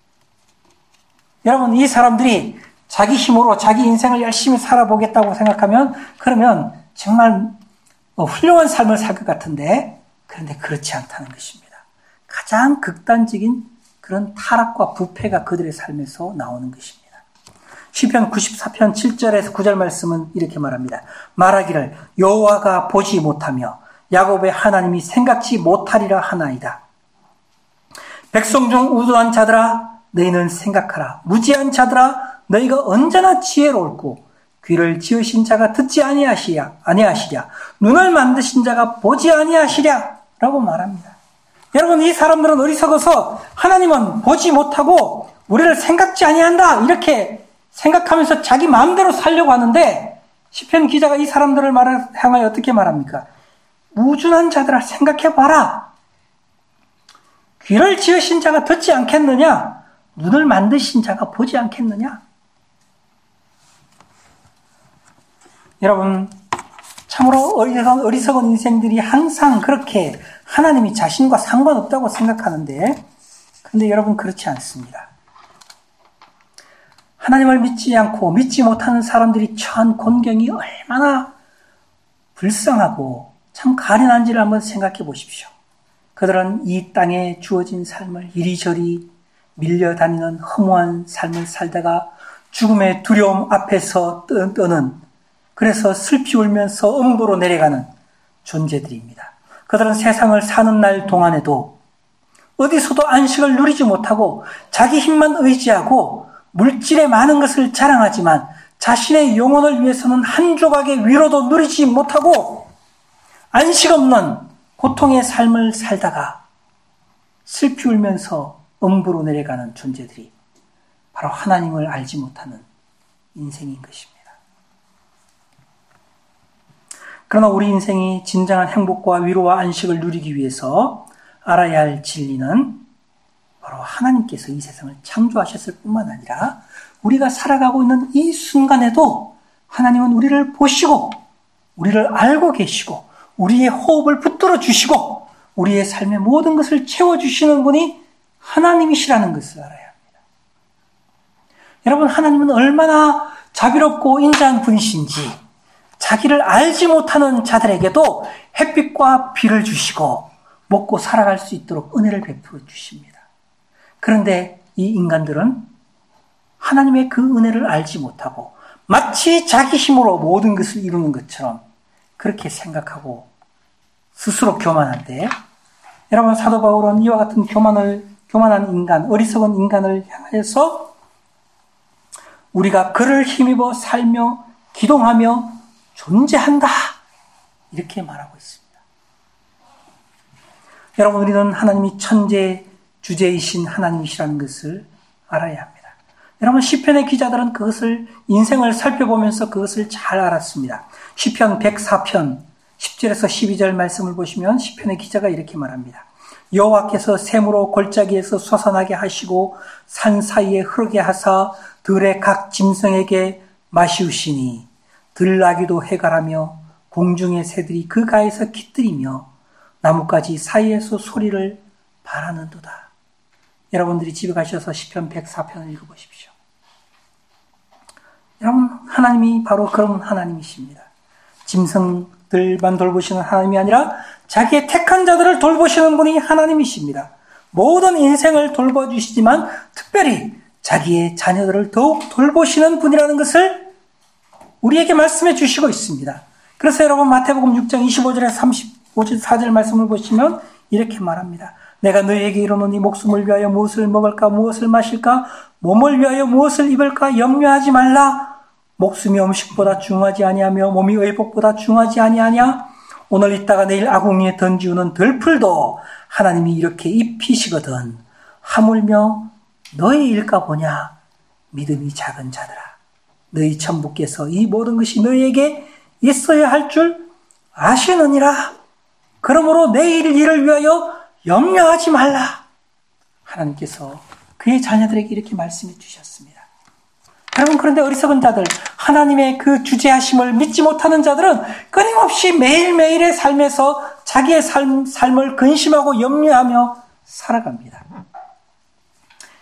여러분, 이 사람들이 자기 힘으로 자기 인생을 열심히 살아보겠다고 생각하면 그러면 정말 훌륭한 삶을 살 것 같은데, 그런데 그렇지 않다는 것입니다. 가장 극단적인 그런 타락과 부패가 그들의 삶에서 나오는 것입니다. 시편 구십사 편 칠 절에서 구 절 말씀은 이렇게 말합니다. 말하기를 여호와가 보지 못하며 야곱의 하나님이 생각지 못하리라 하나이다. 백성 중 우둔한 자들아 너희는 생각하라. 무지한 자들아 너희가 언제나 지혜로울고 귀를 지으신 자가 듣지 아니하시랴 아니하시랴 눈을 만드신 자가 보지 아니하시랴 라고 말합니다. 여러분, 이 사람들은 어리석어서 하나님은 보지 못하고 우리를 생각지 아니한다 이렇게 생각하면서 자기 마음대로 살려고 하는데, 시편 기자가 이 사람들을 말을 향하여 어떻게 말합니까? 무준한 자들아 생각해봐라. 귀를 지으신 자가 듣지 않겠느냐? 눈을 만드신 자가 보지 않겠느냐? 여러분, 참으로 어리석은, 어리석은 인생들이 항상 그렇게 하나님이 자신과 상관없다고 생각하는데, 그런데 여러분 그렇지 않습니다. 하나님을 믿지 않고 믿지 못하는 사람들이 처한 곤경이 얼마나 불쌍하고 참 가련한지를 한번 생각해 보십시오. 그들은 이 땅에 주어진 삶을 이리저리 밀려다니는 허무한 삶을 살다가 죽음의 두려움 앞에서 떠는, 그래서 슬피 울면서 음부로 내려가는 존재들입니다. 그들은 세상을 사는 날 동안에도 어디서도 안식을 누리지 못하고 자기 힘만 의지하고 물질의 많은 것을 자랑하지만 자신의 영혼을 위해서는 한 조각의 위로도 누리지 못하고 안식 없는 고통의 삶을 살다가 슬피 울면서 음부로 내려가는 존재들이 바로 하나님을 알지 못하는 인생인 것입니다. 그러나 우리 인생이 진정한 행복과 위로와 안식을 누리기 위해서 알아야 할 진리는 바로 하나님께서 이 세상을 창조하셨을 뿐만 아니라 우리가 살아가고 있는 이 순간에도 하나님은 우리를 보시고 우리를 알고 계시고 우리의 호흡을 붙들어 주시고 우리의 삶의 모든 것을 채워주시는 분이 하나님이시라는 것을 알아야 합니다. 여러분, 하나님은 얼마나 자비롭고 인자한 분이신지 자기를 알지 못하는 자들에게도 햇빛과 비를 주시고 먹고 살아갈 수 있도록 은혜를 베풀어 주십니다. 그런데 이 인간들은 하나님의 그 은혜를 알지 못하고 마치 자기 힘으로 모든 것을 이루는 것처럼 그렇게 생각하고 스스로 교만한데, 여러분, 사도 바울은 이와 같은 교만을, 교만한 인간, 어리석은 인간을 향해서 우리가 그를 힘입어 살며 기동하며 존재한다 이렇게 말하고 있습니다. 여러분, 우리는 하나님이 천재 주제이신 하나님이시라는 것을 알아야 합니다. 여러분, 시편의 기자들은 그것을 인생을 살펴보면서 그것을 잘 알았습니다. 시편 백사 편 십 절에서 십이 절 말씀을 보시면 시편의 기자가 이렇게 말합니다. 여호와께서 샘으로 골짜기에서 솟아나게 하시고 산 사이에 흐르게 하사 들의 각 짐승에게 마시우시니 들나귀도 해갈하며 공중의 새들이 그 가에서 깃들이며 나뭇가지 사이에서 소리를 바라는도다. 여러분들이 집에 가셔서 시편 백사 편을 읽어보십시오. 여러분, 하나님이 바로 그런 하나님이십니다. 짐승들만 돌보시는 하나님이 아니라 자기의 택한 자들을 돌보시는 분이 하나님이십니다. 모든 인생을 돌봐주시지만 특별히 자기의 자녀들을 더욱 돌보시는 분이라는 것을 우리에게 말씀해 주시고 있습니다. 그래서 여러분, 마태복음 육 장 이십오 절에서 삼십오 절 사 절 말씀을 보시면 이렇게 말합니다. 내가 너희에게 이르노니 목숨을 위하여 무엇을 먹을까 무엇을 마실까 몸을 위하여 무엇을 입을까 염려하지 말라. 목숨이 음식보다 중하지 아니하며 몸이 의복보다 중하지 아니하냐. 오늘 있다가 내일 아궁이에 던지우는 들풀도 하나님이 이렇게 입히시거든. 하물며 너희 일까 보냐. 믿음이 작은 자들아, 너희 천부께서 이 모든 것이 너희에게 있어야 할 줄 아시느니라. 그러므로 내일 일을 위하여 염려하지 말라. 하나님께서 그의 자녀들에게 이렇게 말씀해 주셨습니다. 여러분, 그런데 어리석은 자들, 하나님의 그 주재하심을 믿지 못하는 자들은 끊임없이 매일매일의 삶에서 자기의 삶, 삶을 근심하고 염려하며 살아갑니다.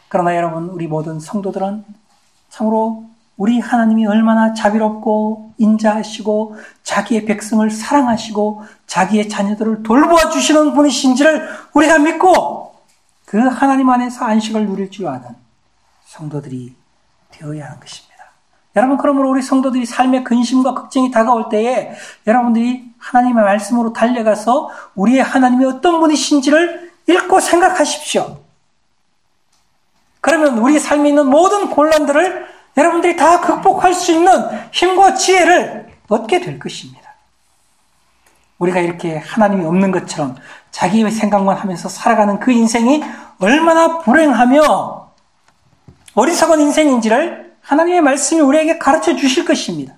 그러나 여러분, 우리 모든 성도들은 참으로 우리 하나님이 얼마나 자비롭고 인자하시고 자기의 백성을 사랑하시고 자기의 자녀들을 돌보아 주시는 분이신지를 우리가 믿고 그 하나님 안에서 안식을 누릴 줄 아는 성도들이 되어야 하는 것입니다. 여러분, 그러므로 우리 성도들이 삶의 근심과 걱정이 다가올 때에 여러분들이 하나님의 말씀으로 달려가서 우리의 하나님이 어떤 분이신지를 읽고 생각하십시오. 그러면 우리 삶에 있는 모든 곤란들을 여러분들이 다 극복할 수 있는 힘과 지혜를 얻게 될 것입니다. 우리가 이렇게 하나님이 없는 것처럼 자기의 생각만 하면서 살아가는 그 인생이 얼마나 불행하며 어리석은 인생인지를 하나님의 말씀이 우리에게 가르쳐 주실 것입니다.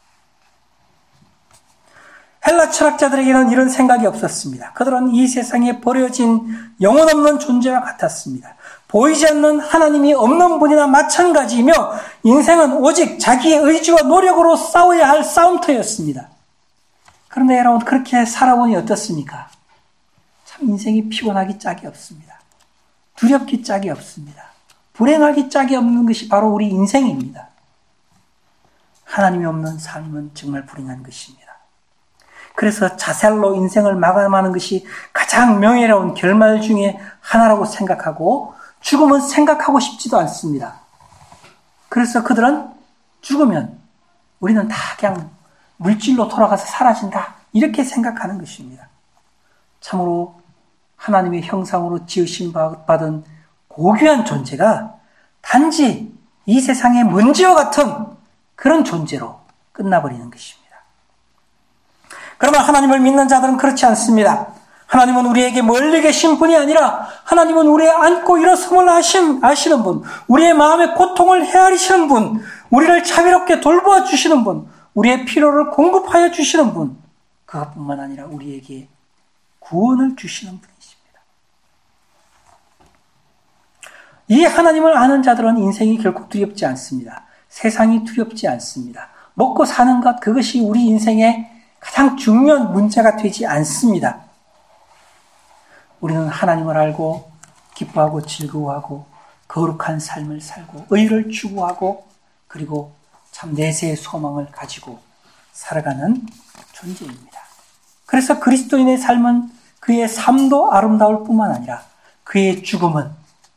헬라 철학자들에게는 이런 생각이 없었습니다. 그들은 이 세상에 버려진 영혼 없는 존재와 같았습니다. 보이지 않는 하나님이 없는 분이나 마찬가지이며 인생은 오직 자기의 의지와 노력으로 싸워야 할 싸움터였습니다. 그런데 여러분, 그렇게 살아보니 어떻습니까? 참 인생이 피곤하기 짝이 없습니다. 두렵기 짝이 없습니다. 불행하기 짝이 없는 것이 바로 우리 인생입니다. 하나님이 없는 삶은 정말 불행한 것입니다. 그래서 자살로 인생을 마감하는 것이 가장 명예로운 결말 중에 하나라고 생각하고 죽음은 생각하고 싶지도 않습니다. 그래서 그들은 죽으면 우리는 다 그냥 물질로 돌아가서 사라진다, 이렇게 생각하는 것입니다. 참으로 하나님의 형상으로 지으심 받은 고귀한 존재가 단지 이 세상의 먼지와 같은 그런 존재로 끝나버리는 것입니다. 그러나 하나님을 믿는 자들은 그렇지 않습니다. 하나님은 우리에게 멀리 계신 분이 아니라 하나님은 우리의 안고 일어섬을 아신, 아시는 분, 우리의 마음의 고통을 헤아리시는 분, 우리를 자비롭게 돌보아 주시는 분, 우리의 필요를 공급하여 주시는 분, 그것뿐만 아니라 우리에게 구원을 주시는 분이십니다. 이 하나님을 아는 자들은 인생이 결코 두렵지 않습니다. 세상이 두렵지 않습니다. 먹고 사는 것, 그것이 우리 인생의 가장 중요한 문제가 되지 않습니다. 우리는 하나님을 알고 기뻐하고 즐거워하고 거룩한 삶을 살고 의를 추구하고 그리고 참 내세의 소망을 가지고 살아가는 존재입니다. 그래서 그리스도인의 삶은 그의 삶도 아름다울 뿐만 아니라 그의 죽음은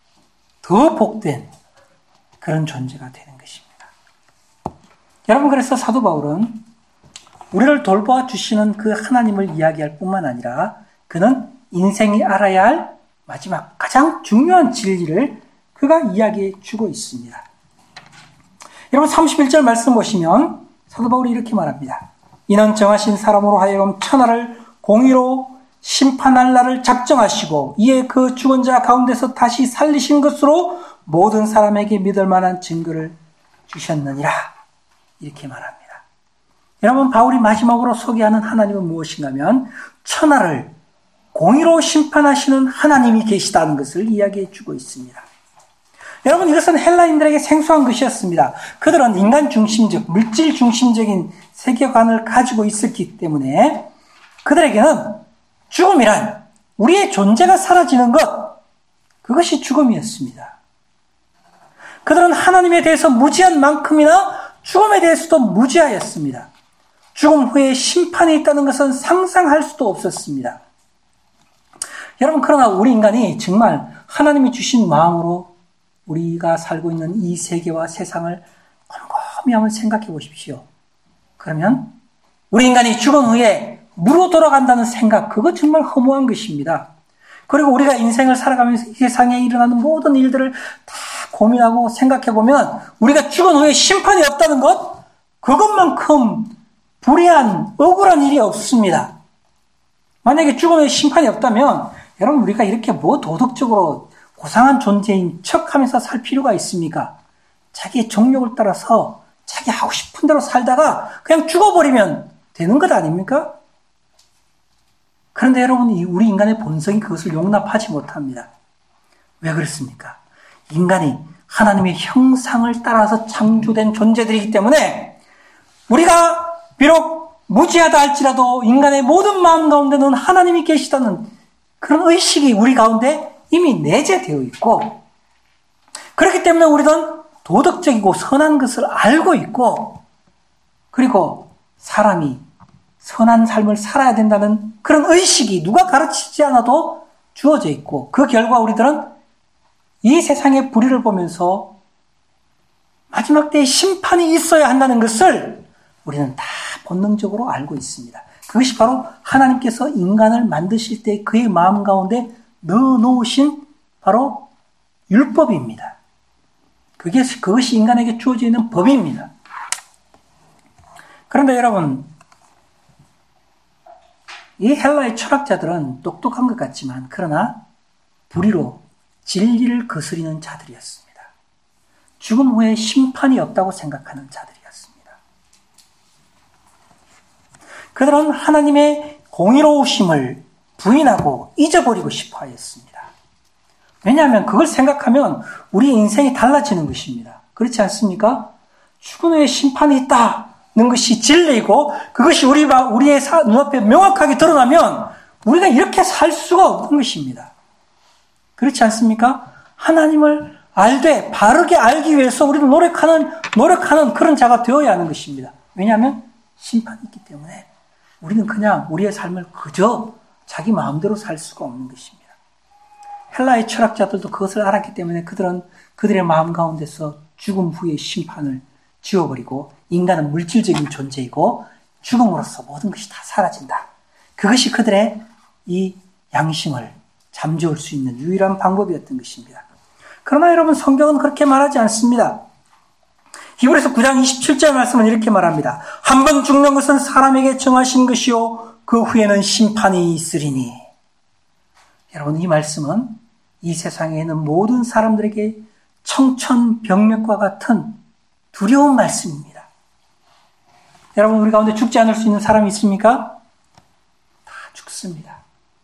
더 복된 그런 존재가 되는 것입니다. 여러분, 그래서 사도 바울은 우리를 돌보아 주시는 그 하나님을 이야기할 뿐만 아니라 그는 인생이 알아야 할 마지막 가장 중요한 진리를 그가 이야기해 주고 있습니다. 여러분, 삼십일 절 말씀 보시면 사도 바울이 이렇게 말합니다. 이는 정하신 사람으로 하여금 천하를 공의로 심판할 날을 작정하시고 이에 그 죽은 자 가운데서 다시 살리신 것으로 모든 사람에게 믿을 만한 증거를 주셨느니라, 이렇게 말합니다. 여러분, 바울이 마지막으로 소개하는 하나님은 무엇인가 하면 천하를 공의로 심판하시는 하나님이 계시다는 것을 이야기해 주고 있습니다. 여러분, 이것은 헬라인들에게 생소한 것이었습니다. 그들은 인간 중심적, 물질 중심적인 세계관을 가지고 있었기 때문에 그들에게는 죽음이란 우리의 존재가 사라지는 것, 그것이 죽음이었습니다. 그들은 하나님에 대해서 무지한 만큼이나 죽음에 대해서도 무지하였습니다. 죽음 후에 심판이 있다는 것은 상상할 수도 없었습니다. 여러분, 그러나 우리 인간이 정말 하나님이 주신 마음으로 우리가 살고 있는 이 세계와 세상을 곰곰이 한번 생각해 보십시오. 그러면 우리 인간이 죽은 후에 무로 돌아간다는 생각, 그거 정말 허무한 것입니다. 그리고 우리가 인생을 살아가면서 이 세상에 일어나는 모든 일들을 다 고민하고 생각해 보면 우리가 죽은 후에 심판이 없다는 것, 그것만큼 불의한, 억울한 일이 없습니다. 만약에 죽은 후에 심판이 없다면 여러분, 우리가 이렇게 뭐 도덕적으로 고상한 존재인 척하면서 살 필요가 있습니까? 자기의 정욕을 따라서 자기 하고 싶은 대로 살다가 그냥 죽어버리면 되는 것 아닙니까? 그런데 여러분, 우리 인간의 본성이 그것을 용납하지 못합니다. 왜 그렇습니까? 인간이 하나님의 형상을 따라서 창조된 존재들이기 때문에 우리가 비록 무지하다 할지라도 인간의 모든 마음 가운데는 하나님이 계시다는 그런 의식이 우리 가운데 이미 내재되어 있고, 그렇기 때문에 우리는 도덕적이고 선한 것을 알고 있고, 그리고 사람이 선한 삶을 살아야 된다는 그런 의식이 누가 가르치지 않아도 주어져 있고, 그 결과 우리들은 이 세상의 불의를 보면서 마지막 때에 심판이 있어야 한다는 것을 우리는 다 본능적으로 알고 있습니다. 그것이 바로 하나님께서 인간을 만드실 때 그의 마음 가운데 넣어놓으신 바로 율법입니다. 그게, 그것이 인간에게 주어져 있는 법입니다. 그런데 여러분, 이 헬라의 철학자들은 똑똑한 것 같지만, 그러나 불의로 진리를 거스리는 자들이었습니다. 죽음 후에 심판이 없다고 생각하는 자들이었습니다. 그들은 하나님의 공의로우심을 부인하고 잊어버리고 싶어 하였습니다. 왜냐하면 그걸 생각하면 우리 인생이 달라지는 것입니다. 그렇지 않습니까? 죽음 후에 심판이 있다는 것이 진리이고 그것이 우리, 우리의 눈앞에 명확하게 드러나면 우리가 이렇게 살 수가 없는 것입니다. 그렇지 않습니까? 하나님을 알되 바르게 알기 위해서 우리는 노력하는, 노력하는 그런 자가 되어야 하는 것입니다. 왜냐하면 심판이 있기 때문에 우리는 그냥 우리의 삶을 그저 자기 마음대로 살 수가 없는 것입니다. 헬라의 철학자들도 그것을 알았기 때문에 그들은 그들의 마음 가운데서 죽음 후의 심판을 지워버리고 인간은 물질적인 존재이고 죽음으로써 모든 것이 다 사라진다. 그것이 그들의 이 양심을 잠재울 수 있는 유일한 방법이었던 것입니다. 그러나 여러분, 성경은 그렇게 말하지 않습니다. 히브리서 구 장 이십칠 절 말씀은 이렇게 말합니다. 한 번 죽는 것은 사람에게 정하신 것이요 그 후에는 심판이 있으리니. 여러분, 이 말씀은 이 세상에 있는 모든 사람들에게 청천벽력과 같은 두려운 말씀입니다. 여러분, 우리 가운데 죽지 않을 수 있는 사람이 있습니까? 다 죽습니다.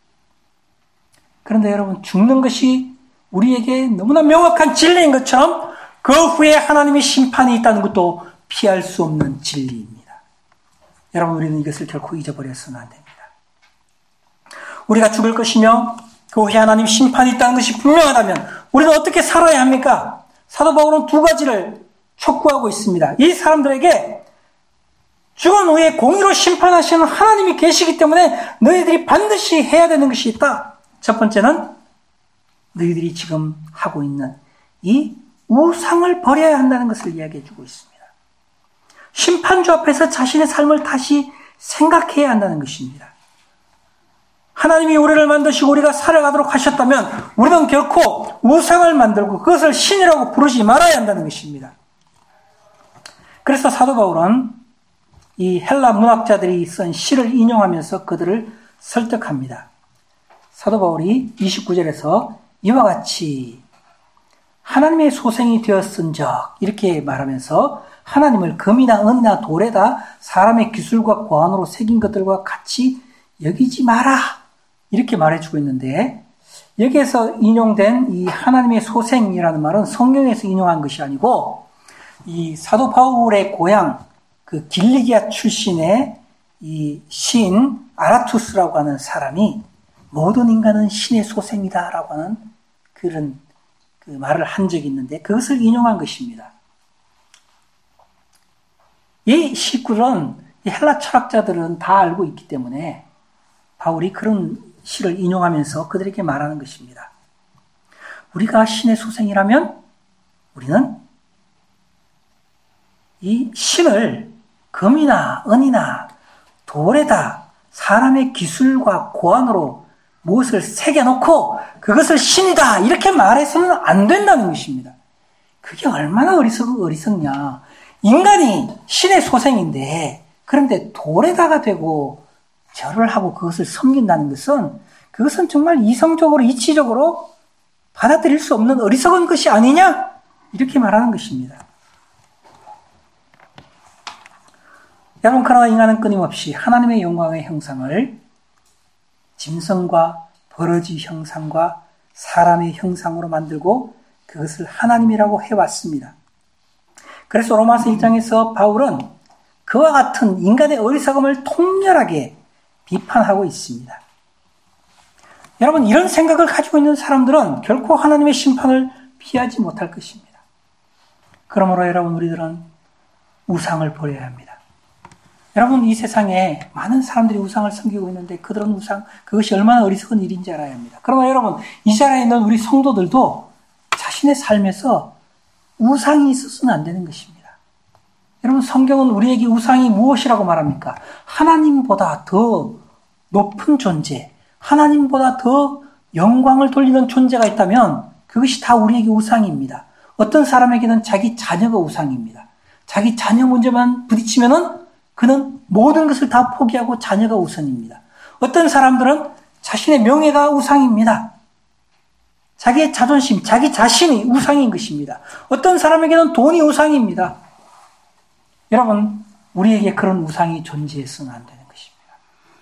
그런데 여러분, 죽는 것이 우리에게 너무나 명확한 진리인 것처럼 그 후에 하나님의 심판이 있다는 것도 피할 수 없는 진리입니다. 여러분, 우리는 이것을 결코 잊어버려서는 안 됩니다. 우리가 죽을 것이며 그 후에 하나님 심판이 있다는 것이 분명하다면 우리는 어떻게 살아야 합니까? 사도 바울은 두 가지를 촉구하고 있습니다. 이 사람들에게 죽은 후에 공의로 심판하시는 하나님이 계시기 때문에 너희들이 반드시 해야 되는 것이 있다. 첫 번째는 너희들이 지금 하고 있는 이 우상을 버려야 한다는 것을 이야기해 주고 있습니다. 심판주 앞에서 자신의 삶을 다시 생각해야 한다는 것입니다. 하나님이 우리를 만드시고 우리가 살아가도록 하셨다면 우리는 결코 우상을 만들고 그것을 신이라고 부르지 말아야 한다는 것입니다. 그래서 사도 바울은 이 헬라 문학자들이 쓴 시를 인용하면서 그들을 설득합니다. 사도 바울이 이십구 절에서 이와 같이 하나님의 소생이 되었은적 이렇게 말하면서 하나님을 금이나 은이나 돌에다 사람의 기술과 고안으로 새긴 것들과 같이 여기지 마라 이렇게 말해주고 있는데, 여기에서 인용된 이 하나님의 소생이라는 말은 성경에서 인용한 것이 아니고 이 사도 바울의 고향 그 길리기아 출신의 이 시인 아라투스라고 하는 사람이 모든 인간은 신의 소생이다라고 하는 그런 그 말을 한 적이 있는데 그것을 인용한 것입니다. 이 시구는 이 헬라 철학자들은 다 알고 있기 때문에 바울이 그런 시를 인용하면서 그들에게 말하는 것입니다. 우리가 신의 소생이라면 우리는 이 신을 금이나 은이나 돌에다 사람의 기술과 고안으로 무엇을 새겨놓고 그것을 신이다 이렇게 말해서는 안 된다는 것입니다. 그게 얼마나 어리석, 어리석냐. 인간이 신의 소생인데 그런데 돌에다가 대고 절을 하고 그것을 섬긴다는 것은 그것은 정말 이성적으로 이치적으로 받아들일 수 없는 어리석은 것이 아니냐 이렇게 말하는 것입니다. 여러분, 그러나 인간은 끊임없이 하나님의 영광의 형상을 짐승과 버러지 형상과 사람의 형상으로 만들고 그것을 하나님이라고 해왔습니다. 그래서 로마서 일 장에서 바울은 그와 같은 인간의 어리석음을 통렬하게 비판하고 있습니다. 여러분, 이런 생각을 가지고 있는 사람들은 결코 하나님의 심판을 피하지 못할 것입니다. 그러므로 여러분, 우리들은 우상을 버려야 합니다. 여러분, 이 세상에 많은 사람들이 우상을 섬기고 있는데 그들은 우상, 그것이 얼마나 어리석은 일인지 알아야 합니다. 그러나 여러분, 이 자리에 있는 우리 성도들도 자신의 삶에서 우상이 있어서는 안 되는 것입니다. 여러분, 성경은 우리에게 우상이 무엇이라고 말합니까? 하나님보다 더 높은 존재, 하나님보다 더 영광을 돌리는 존재가 있다면 그것이 다 우리에게 우상입니다. 어떤 사람에게는 자기 자녀가 우상입니다. 자기 자녀 문제만 부딪히면은 그는 모든 것을 다 포기하고 자녀가 우선입니다. 어떤 사람들은 자신의 명예가 우상입니다. 자기의 자존심, 자기 자신이 우상인 것입니다. 어떤 사람에게는 돈이 우상입니다. 여러분, 우리에게 그런 우상이 존재해서는 안 되는 것입니다.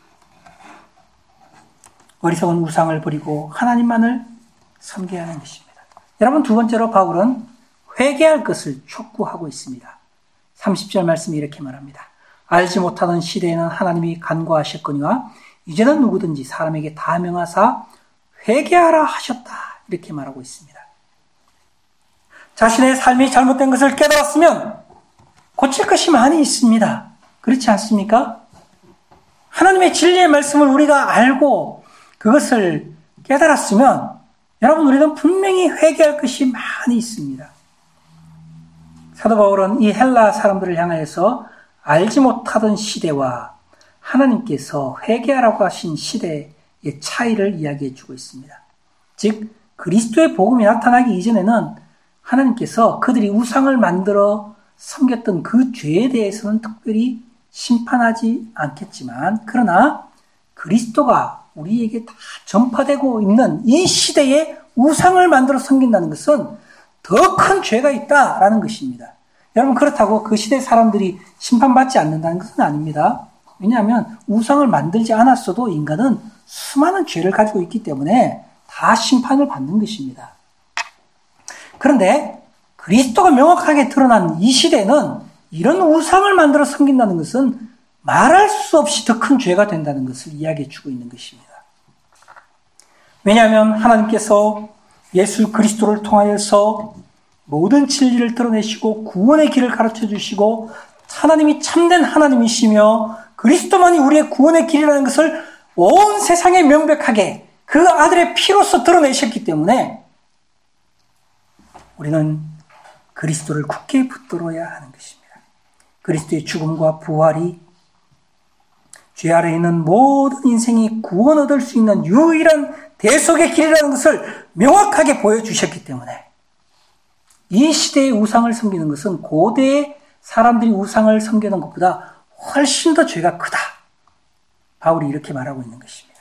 어리석은 우상을 버리고 하나님만을 섬겨야 하는 것입니다. 여러분, 두 번째로 바울은 회개할 것을 촉구하고 있습니다. 삼십 절 말씀이 이렇게 말합니다. 알지 못하던 시대에는 하나님이 간과하셨거니와 이제는 누구든지 사람에게 다 명하사 회개하라 하셨다. 이렇게 말하고 있습니다. 자신의 삶이 잘못된 것을 깨달았으면 고칠 것이 많이 있습니다. 그렇지 않습니까? 하나님의 진리의 말씀을 우리가 알고 그것을 깨달았으면 여러분, 우리는 분명히 회개할 것이 많이 있습니다. 사도 바울은 이 헬라 사람들을 향하여서 알지 못하던 시대와 하나님께서 회개하라고 하신 시대의 차이를 이야기해 주고 있습니다. 즉, 그리스도의 복음이 나타나기 이전에는 하나님께서 그들이 우상을 만들어 섬겼던 그 죄에 대해서는 특별히 심판하지 않겠지만, 그러나 그리스도가 우리에게 다 전파되고 있는 이 시대에 우상을 만들어 섬긴다는 것은 더 큰 죄가 있다라는 것입니다. 여러분, 그렇다고 그 시대 사람들이 심판받지 않는다는 것은 아닙니다. 왜냐하면 우상을 만들지 않았어도 인간은 수많은 죄를 가지고 있기 때문에 다 심판을 받는 것입니다. 그런데 그리스도가 명확하게 드러난 이 시대는 이런 우상을 만들어 섬긴다는 것은 말할 수 없이 더 큰 죄가 된다는 것을 이야기해 주고 있는 것입니다. 왜냐하면 하나님께서 예수 그리스도를 통하여서 모든 진리를 드러내시고 구원의 길을 가르쳐 주시고 하나님이 참된 하나님이시며 그리스도만이 우리의 구원의 길이라는 것을 온 세상에 명백하게 그 아들의 피로서 드러내셨기 때문에 우리는 그리스도를 굳게 붙들어야 하는 것입니다. 그리스도의 죽음과 부활이 죄 아래에 있는 모든 인생이 구원 얻을 수 있는 유일한 대속의 길이라는 것을 명확하게 보여주셨기 때문에 이 시대의 우상을 섬기는 것은 고대의 사람들이 우상을 섬기는 것보다 훨씬 더 죄가 크다. 바울이 이렇게 말하고 있는 것입니다.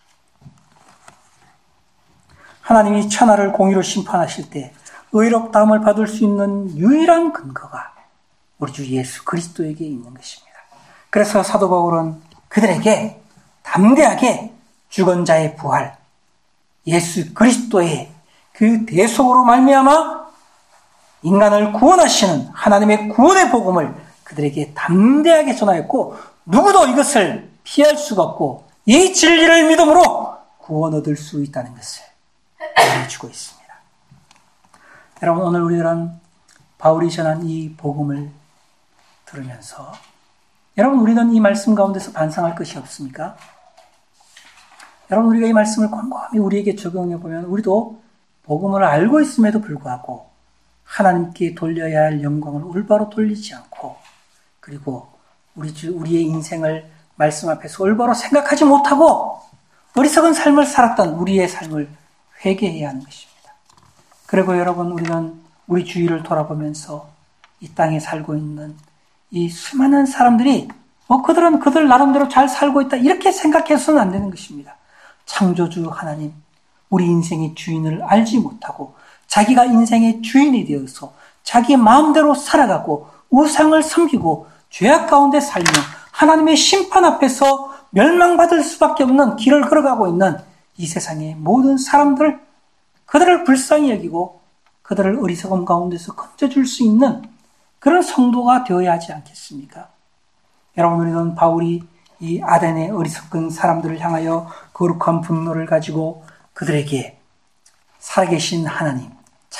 하나님이 천하를 공의로 심판하실 때 의롭다함을 받을 수 있는 유일한 근거가 우리 주 예수 그리스도에게 있는 것입니다. 그래서 사도 바울은 그들에게 담대하게 죽은 자의 부활, 예수 그리스도의 그 대속으로 말미암아 인간을 구원하시는 하나님의 구원의 복음을 그들에게 담대하게 전하였고 누구도 이것을 피할 수가 없고 이 진리를 믿음으로 구원 얻을 수 있다는 것을 알려주고 있습니다. 여러분, 오늘 우리들은 바울이 전한 이 복음을 들으면서 여러분, 우리는 이 말씀 가운데서 반성할 것이 없습니까? 여러분, 우리가 이 말씀을 곰곰이 우리에게 적용해 보면 우리도 복음을 알고 있음에도 불구하고 하나님께 돌려야 할 영광을 올바로 돌리지 않고 그리고 우리 주, 우리의 인생을 말씀 앞에서 올바로 생각하지 못하고 어리석은 삶을 살았던 우리의 삶을 회개해야 하는 것입니다. 그리고 여러분, 우리는 우리 주위를 돌아보면서 이 땅에 살고 있는 이 수많은 사람들이 뭐 그들은 그들 나름대로 잘 살고 있다 이렇게 생각해서는 안 되는 것입니다. 창조주 하나님, 우리 인생의 주인을 알지 못하고 자기가 인생의 주인이 되어서 자기의 마음대로 살아가고 우상을 섬기고 죄악 가운데 살며 하나님의 심판 앞에서 멸망받을 수밖에 없는 길을 걸어가고 있는 이 세상의 모든 사람들, 그들을 불쌍히 여기고 그들을 어리석음 가운데서 건져줄 수 있는 그런 성도가 되어야 하지 않겠습니까? 여러분, 우리는 바울이 이 아덴의 어리석은 사람들을 향하여 거룩한 분노를 가지고 그들에게 살아계신 하나님,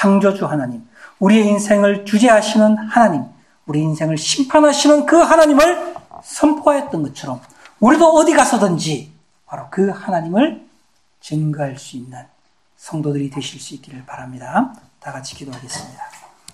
창조주 하나님, 우리의 인생을 주재하시는 하나님, 우리 인생을 심판하시는 그 하나님을 선포하였던 것처럼 우리도 어디 가서든지 바로 그 하나님을 증거할 수 있는 성도들이 되실 수 있기를 바랍니다. 다 같이 기도하겠습니다.